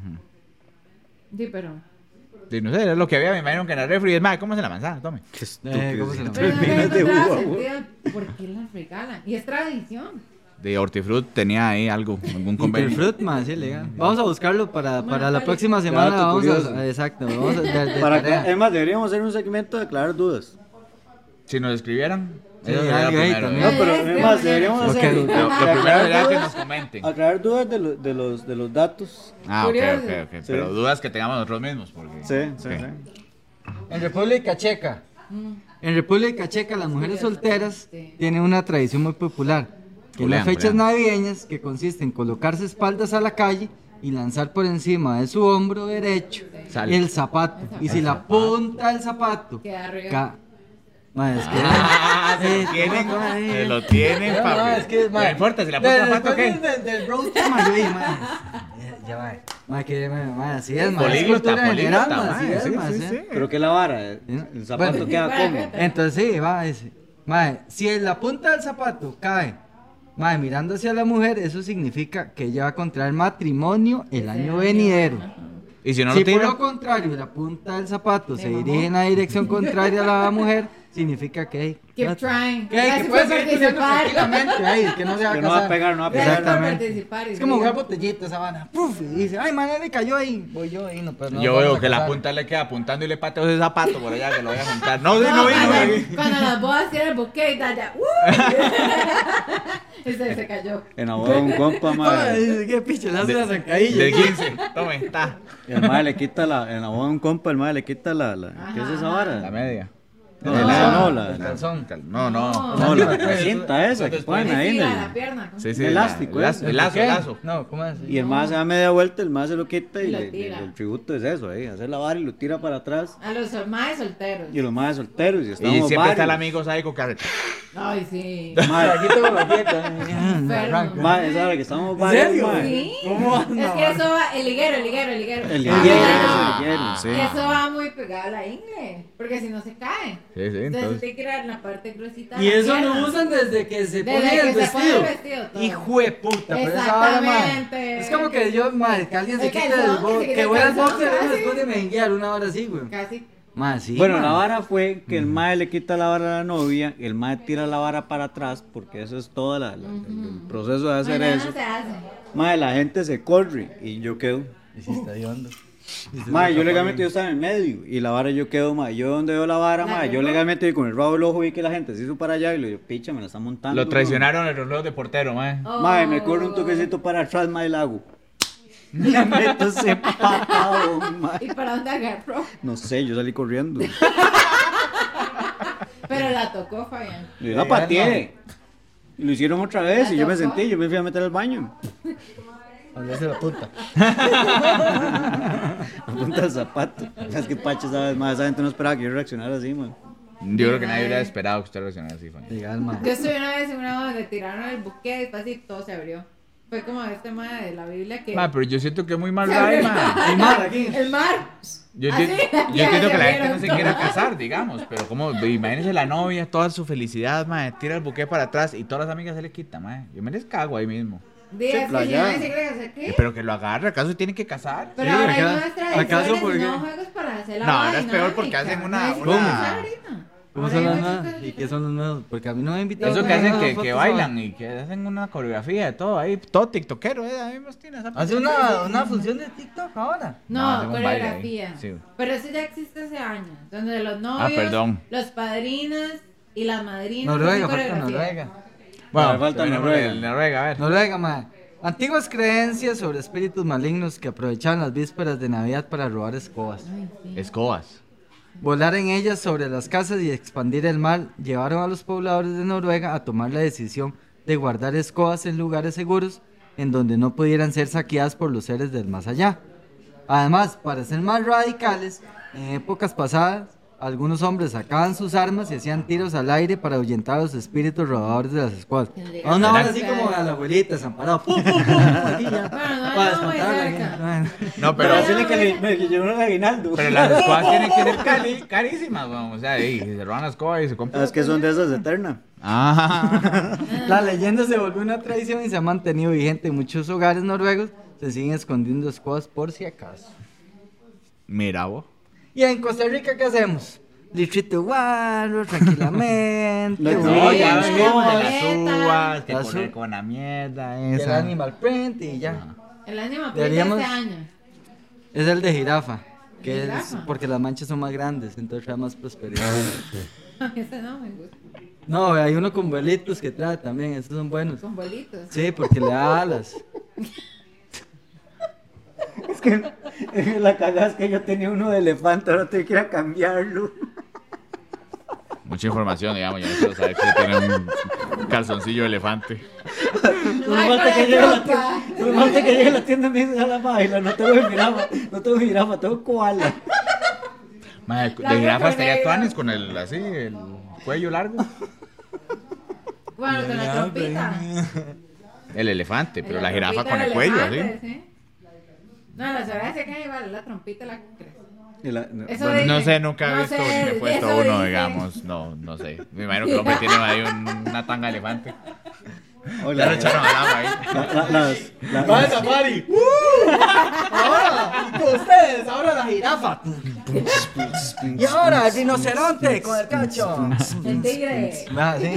Sí, pero... Sí, no sé, era lo que había, me imagino que en la refri. Es más, ¿cómo se la manzana? Tome. Qué Eh, ¿cómo se llama? Pero no me Terminas de encontraba uva, güey. sentido por qué las regalan. Y es tradición. De Hortifruit tenía ahí algo, algún convenio. Interfruit, man, sí, legal. Vamos a buscarlo para, Bueno, para la vale. próxima semana. Dato Vamos curioso. a, exacto, vamos a, de, de Para tarea. aclarar- es más, deberíamos hacer un segmento de aclarar dudas. Si nos escribieran, Sí, eso sería lo algo ahí primero. también. No, ¿eh? pero Este, es más, mañana. deberíamos Ok. hacer. Lo, lo primero sería que nos comenten. Aclarar dudas de, lo- de, los, de los datos. Ah, ok, Curioso. ok, ok. Sí. Pero dudas que tengamos nosotros mismos. Porque... Sí, sí, Ok. sí. En República Checa. En República Checa las mujeres solteras Sí. tienen una tradición muy popular. Que en Julián, las fechas Julián. navideñas, que consiste en colocarse espaldas a la calle y lanzar por encima de su hombro derecho Sal. el zapato. Y si la punta del zapato Queda arriba. ca- Ma, es que- Ah, se Eh, lo tienen, no, ma, se eh. lo tienen, No, papi. no, es que, ma, No importa, si la puta de- zapato, después ¿qué? del- del roast, ma, yo dije, ma, ya va. Ma, que, ma, ma, así es, ma. es Políglota, cultura general, políglota, ma, ma, así es, sí, ma, sí, sí. sí. Pero que la vara, el zapato Bueno. queda como. Entonces sí, va, ese. Mae, si en la punta del zapato cae, mae, mirando hacia la mujer, eso significa que ella va a contraer matrimonio el año venidero. Y si no si lo por tira, lo contrario la punta del zapato se mamó. dirige en la dirección contraria a la mujer, significa que hey, Keep no- trying. que, Gracias que puede por seguir creciendo participar. tranquilamente, ay, que no se va a Que no va a casar. pegar, no va a Gracias pegar. por Exactamente. participar. y Es como diga. jugar botellita esa vana. Puf, y dice, ay, man, le cayó ahí. Voy yo ahí, no, pues no. yo nos veo vamos a que la casar. punta le queda apuntando y le pateo ese zapato por allá que lo voy a juntar. No, sí, no No, vino. cuando, eh. cuando las bodas tienen el buque y tal, ya. ¡uh! Ese se cayó. En la boda de un compa, Ay, madre. dice, qué piche, le hace la zancadilla. Del quince. Tome, está. Y el madre le quita la. En la boda de un compa, el madre le quita la. la ¿Qué es esa La vara? media. No, no, El la. calzón. No, no. No, la, la cinta esa que Después- ponen ahí en Sí, la, la el. pierna. ¿no? Sí, sí. Elástico, la- ese. El lazo, ¿Qué? el lazo. No, ¿cómo es? Y el más se da media vuelta, el más se lo quita y, Y lo le- tira. el tributo es eso, ahí, hacer la vara y lo tira para atrás. A los más solteros. Y los más solteros, y Y estamos siempre está el varios. amigo sádico que hace. Ay, sí. Madre, Aquí tengo la dieta. Enfermo. madre, esa hora que estamos varios, serio? madre. Sí. ¿Cómo Es que eso va, el liguero, el liguero, el liguero. El Ah, liguero, ah, el liguero, sí. Eso va muy pegado a la ingle, porque si no se cae. Sí, sí, Entonces entonces. tiene que ir a la parte gruesita. de Y la eso pierna. lo usan desde que se Desde pone que el se pone vestido. el vestido, todo. Hijo de puta, pero esa vara, madre. Exactamente. Es como que yo, madre, que alguien se El quite calzón, el que bo- se quite que el huele el calzón, boxer casi. después de mejenguear una hora así, güey. Casi. Madre, sí. Bueno, madre. la vara fue que el mae le quita la vara a la novia, el mae tira la vara para atrás, porque eso es todo la- la- el proceso de hacer Mañana eso. se hace. Mae, la gente se corre y yo quedo. Y sí está hediondo. Mae, yo legalmente yo estaba en el medio y la vara yo quedo, mae, yo donde veo la vara, ¿La mae, yo veo? legalmente vi con el rabo del ojo vi que la gente se hizo para allá y le digo, picha, me la está montando. Lo weón". traicionaron el reloj de portero, mae. Mae, me corre un toquecito para atrás, mae, el hago. Me meto ese patado, mae. ¿Y para dónde agarró? No sé, yo salí corriendo. Pero la tocó, Fabián. Yo la pateé. Y lo hicieron otra vez ¿La y yo me tocó? sentí, yo me fui a meter al baño. Donde se la puta. A punta del zapato. Es que Pacho, sabes más, esa gente no esperaba que yo reaccionara así, man. Yo creo que nadie hubiera esperado que usted reaccionara así, Fanny. Legal, madre. Yo estuve una vez en una boda donde tiraron el buque despacito y todo se abrió. Fue como este tema de la Biblia que. Ma, pero yo siento que es muy mal se ride, abrió. ma. El mar aquí. El mar. Yo, Así, enti- ya yo entiendo se que la gente abrieron no se todo. quiera casar, digamos, pero como, imagínense la novia, toda su felicidad, ma, tira el buque para atrás y todas las amigas se le quitan, ma. Yo me les cago ahí mismo. Días que si no playa. me sigue hacer Eh, qué. Pero que lo agarre, ¿acaso tiene que casar? Pero Sí, ahora hay acá- nuevas tradiciones ¿acaso y por qué? nuevos juegos para hacer la No, boda ahora es peor porque dinámica. hacen una- No es una- casar ahorita. ¿Cómo Ahora son hay los muchas nuevos? cosas ¿Y qué son los nuevos? Porque a mí no me han invitado. Eso a que hacen nada, que, fotos, que bailan y que hacen una coreografía de todo ahí, todo tiktokero, ¿eh? A mí me tiene esa Hace una, una función de TikTok ahora. No, No, hacen un baile ahí. coreografía. Sí. Pero eso ya existe hace años. Donde los novios, perdón. los padrinos y las madrinas. Noruega, hacen falta coreografía. Noruega. Bueno, Me falta terminemos Noruega. el Noruega, a ver. Noruega, mae. Antiguas creencias sobre espíritus malignos que aprovechaban las vísperas de Navidad para robar escobas. Ay, sí. Escobas. Volar en ellas sobre las casas y expandir el mal llevaron a los pobladores de Noruega a tomar la decisión de guardar escobas en lugares seguros en donde no pudieran ser saqueadas por los seres del más allá. Además, para ser más radicales, en épocas pasadas, algunos hombres sacaban sus armas y hacían tiros al aire para ahuyentar a los espíritus robadores de las escobas. A una hora así como a la abuelita, desamparado. ¡Pum, pum, pum! Aquí ya. Bueno, no, Para no, muy espantar a la cerca. gente. Bueno. No, pero, Pero decirle que le, me llevó un aguinaldo. pero las escobas tienen que ser cari- carísimas, weón. O sea, ahí, se roban las escobas y se compran. Ah, es que son de esas de Eterna. Ah. La leyenda se volvió una tradición y se ha mantenido vigente en muchos hogares noruegos. Se siguen escondiendo escobas por si acaso. Mira, vos. ¿Y en Costa Rica qué hacemos? Litrito de guaro, tranquilamente. No, No, Sí, ya sí, ves como de boleta. las uvas, que La poner su- con la mierda el esa. animal print y ya. El año me Deberíamos- este año. Es el de jirafa, que es ¿Jirafa? porque las manchas son más grandes, entonces trae más prosperidad. Ese no me gusta. No, hay uno con vuelitos que trae también, esos son buenos. Con bolitos. Sí, porque le da alas. Es que la cagada es que yo tenía uno de elefante, ahora tengo que ir a cambiarlo. Mucha información, digamos, yo no quiero saber que tiene un calzoncillo de elefante. Solo falta que llegue a la tienda, solo falta que llegue a la tienda y me dice a la baila, no tengo jirafa, no tengo jirafa, tengo koala. Madre, La de jirafa estaría recorrida. tuanes con el, así, el cuello largo. Bueno, con la trompita. El elefante, pero La la jirafa trompita con el del cuello, elefante, así. sí. No, las orejas se caen igual, la trompita la que crece. Y la- no, Eso bueno, de- No sé, nunca he No visto sé, ni me he puesto eso uno, dice. digamos. No, no sé. Me imagino que el hombre tiene ahí un- una tanga de elefante. hola. Ya lo echaron al agua ahí. La- la- las- la- safari! Ahora, con ustedes, ahora la jirafa. Y ahora el rinoceronte con el cacho. El tigre. Ah, ¿sí?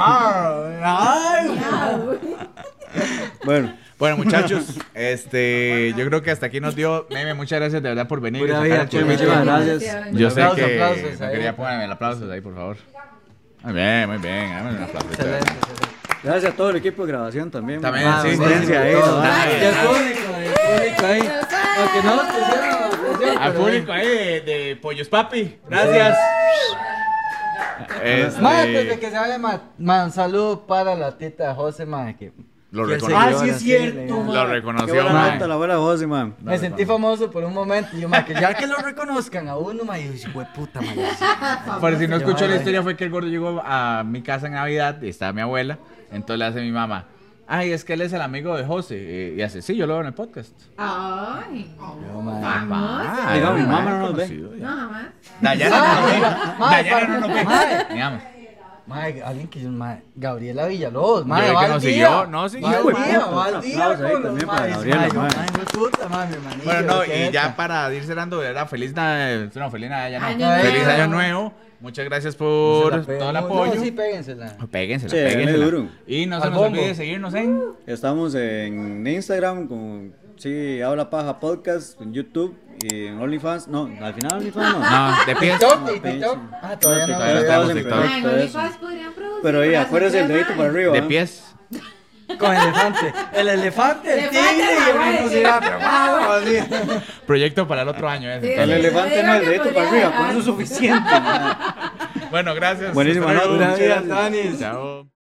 Miau. Bueno, Bueno, muchachos, este, yo creo que hasta aquí nos dio. Meme, muchas gracias de verdad por venir. y Pura sacar vida, el pues, chismito. muchísimas gracias. Yo sé Aplausos, que. aplausos no ahí. quería ponerme el aplauso ahí, por favor. Muy bien, muy bien. Dame un aplauso. Excelente, excelente. gracias a todo el equipo de grabación también. También, man. sí, Asistencia sí, ahí, sí. ¿no? Nada, Y el público, el público ahí. Aunque no nos pusieron atención, Al pero- público ahí de, de Pollos Papi, gracias. Este, Mae, antes de que se vaya, mae, mae, un saludo para la tita de José, mae, que Lo que reconoció. Ah, seguidora, sí es cierto, le- man. Lo reconoció, Qué buena man. nota, la abuela José, man. Me sentí famoso por un momento, y yo, mae, que ya que lo reconozcan a uno, mae, yo dije, "Hue puta, mae". Por si no Yo, escuchó la ay. historia, fue que el gordo llegó a mi casa en Navidad y estaba mi abuela. Entonces le hace mi mamá: ay, es que él es el amigo de José. eh, Y hace, sí, yo lo veo en el podcast. Ay. Yo, mae. Famoso. Diga, mi era mamá un no nos ve. conocido, ya. No, jamás. Dayana no nos ve. Mae, Dayana no nos ve. mae. Digamos. Mae, alguien que yo, mae, Gabriela Villalobos, mae, vi que va al nos día. siguió, no, siguió, Va al güey. día, va al Un día aplauso ahí con los también para maes, Gabriela, mae, yo, mae. mae, hue puta, mae, mi hermanillo, Bueno, no, qué y ya jeta. para ir cerrando, de verdad, feliz Navidad. No, feliz Navidad, ya no. Año Feliz nuevo. año nuevo. Muchas gracias Se por la pegó. todo el No, apoyo. sí, péguensela. Péguensela, Sí, denle péguensela. duro. Y no se Al nos bombo. olvide seguirnos en. Estamos en Instagram con, sí, Habla Paja Podcast, en YouTube y en OnlyFans. No, al final OnlyFans no. No, de pies. TikTok y TikTok. Ah, todavía no. Todavía no Estamos estamos en TikTok. proyecto Ay, de en eso. OnlyFans podrían producir. Pero ahí, las acuérdese el otras, dedito mae. para arriba. De ¿eh? pies. Con elefante. El elefante, el Elefante, tigre y el la rinoceronte. güey. Wow, así. Proyecto para el otro año. ese, Sí, El entonces. elefante no, el dedito para arriba, con eso es suficiente. man. Bueno, gracias. Buenísima Hasta luego. nota. Buena vida, Tony. Chao.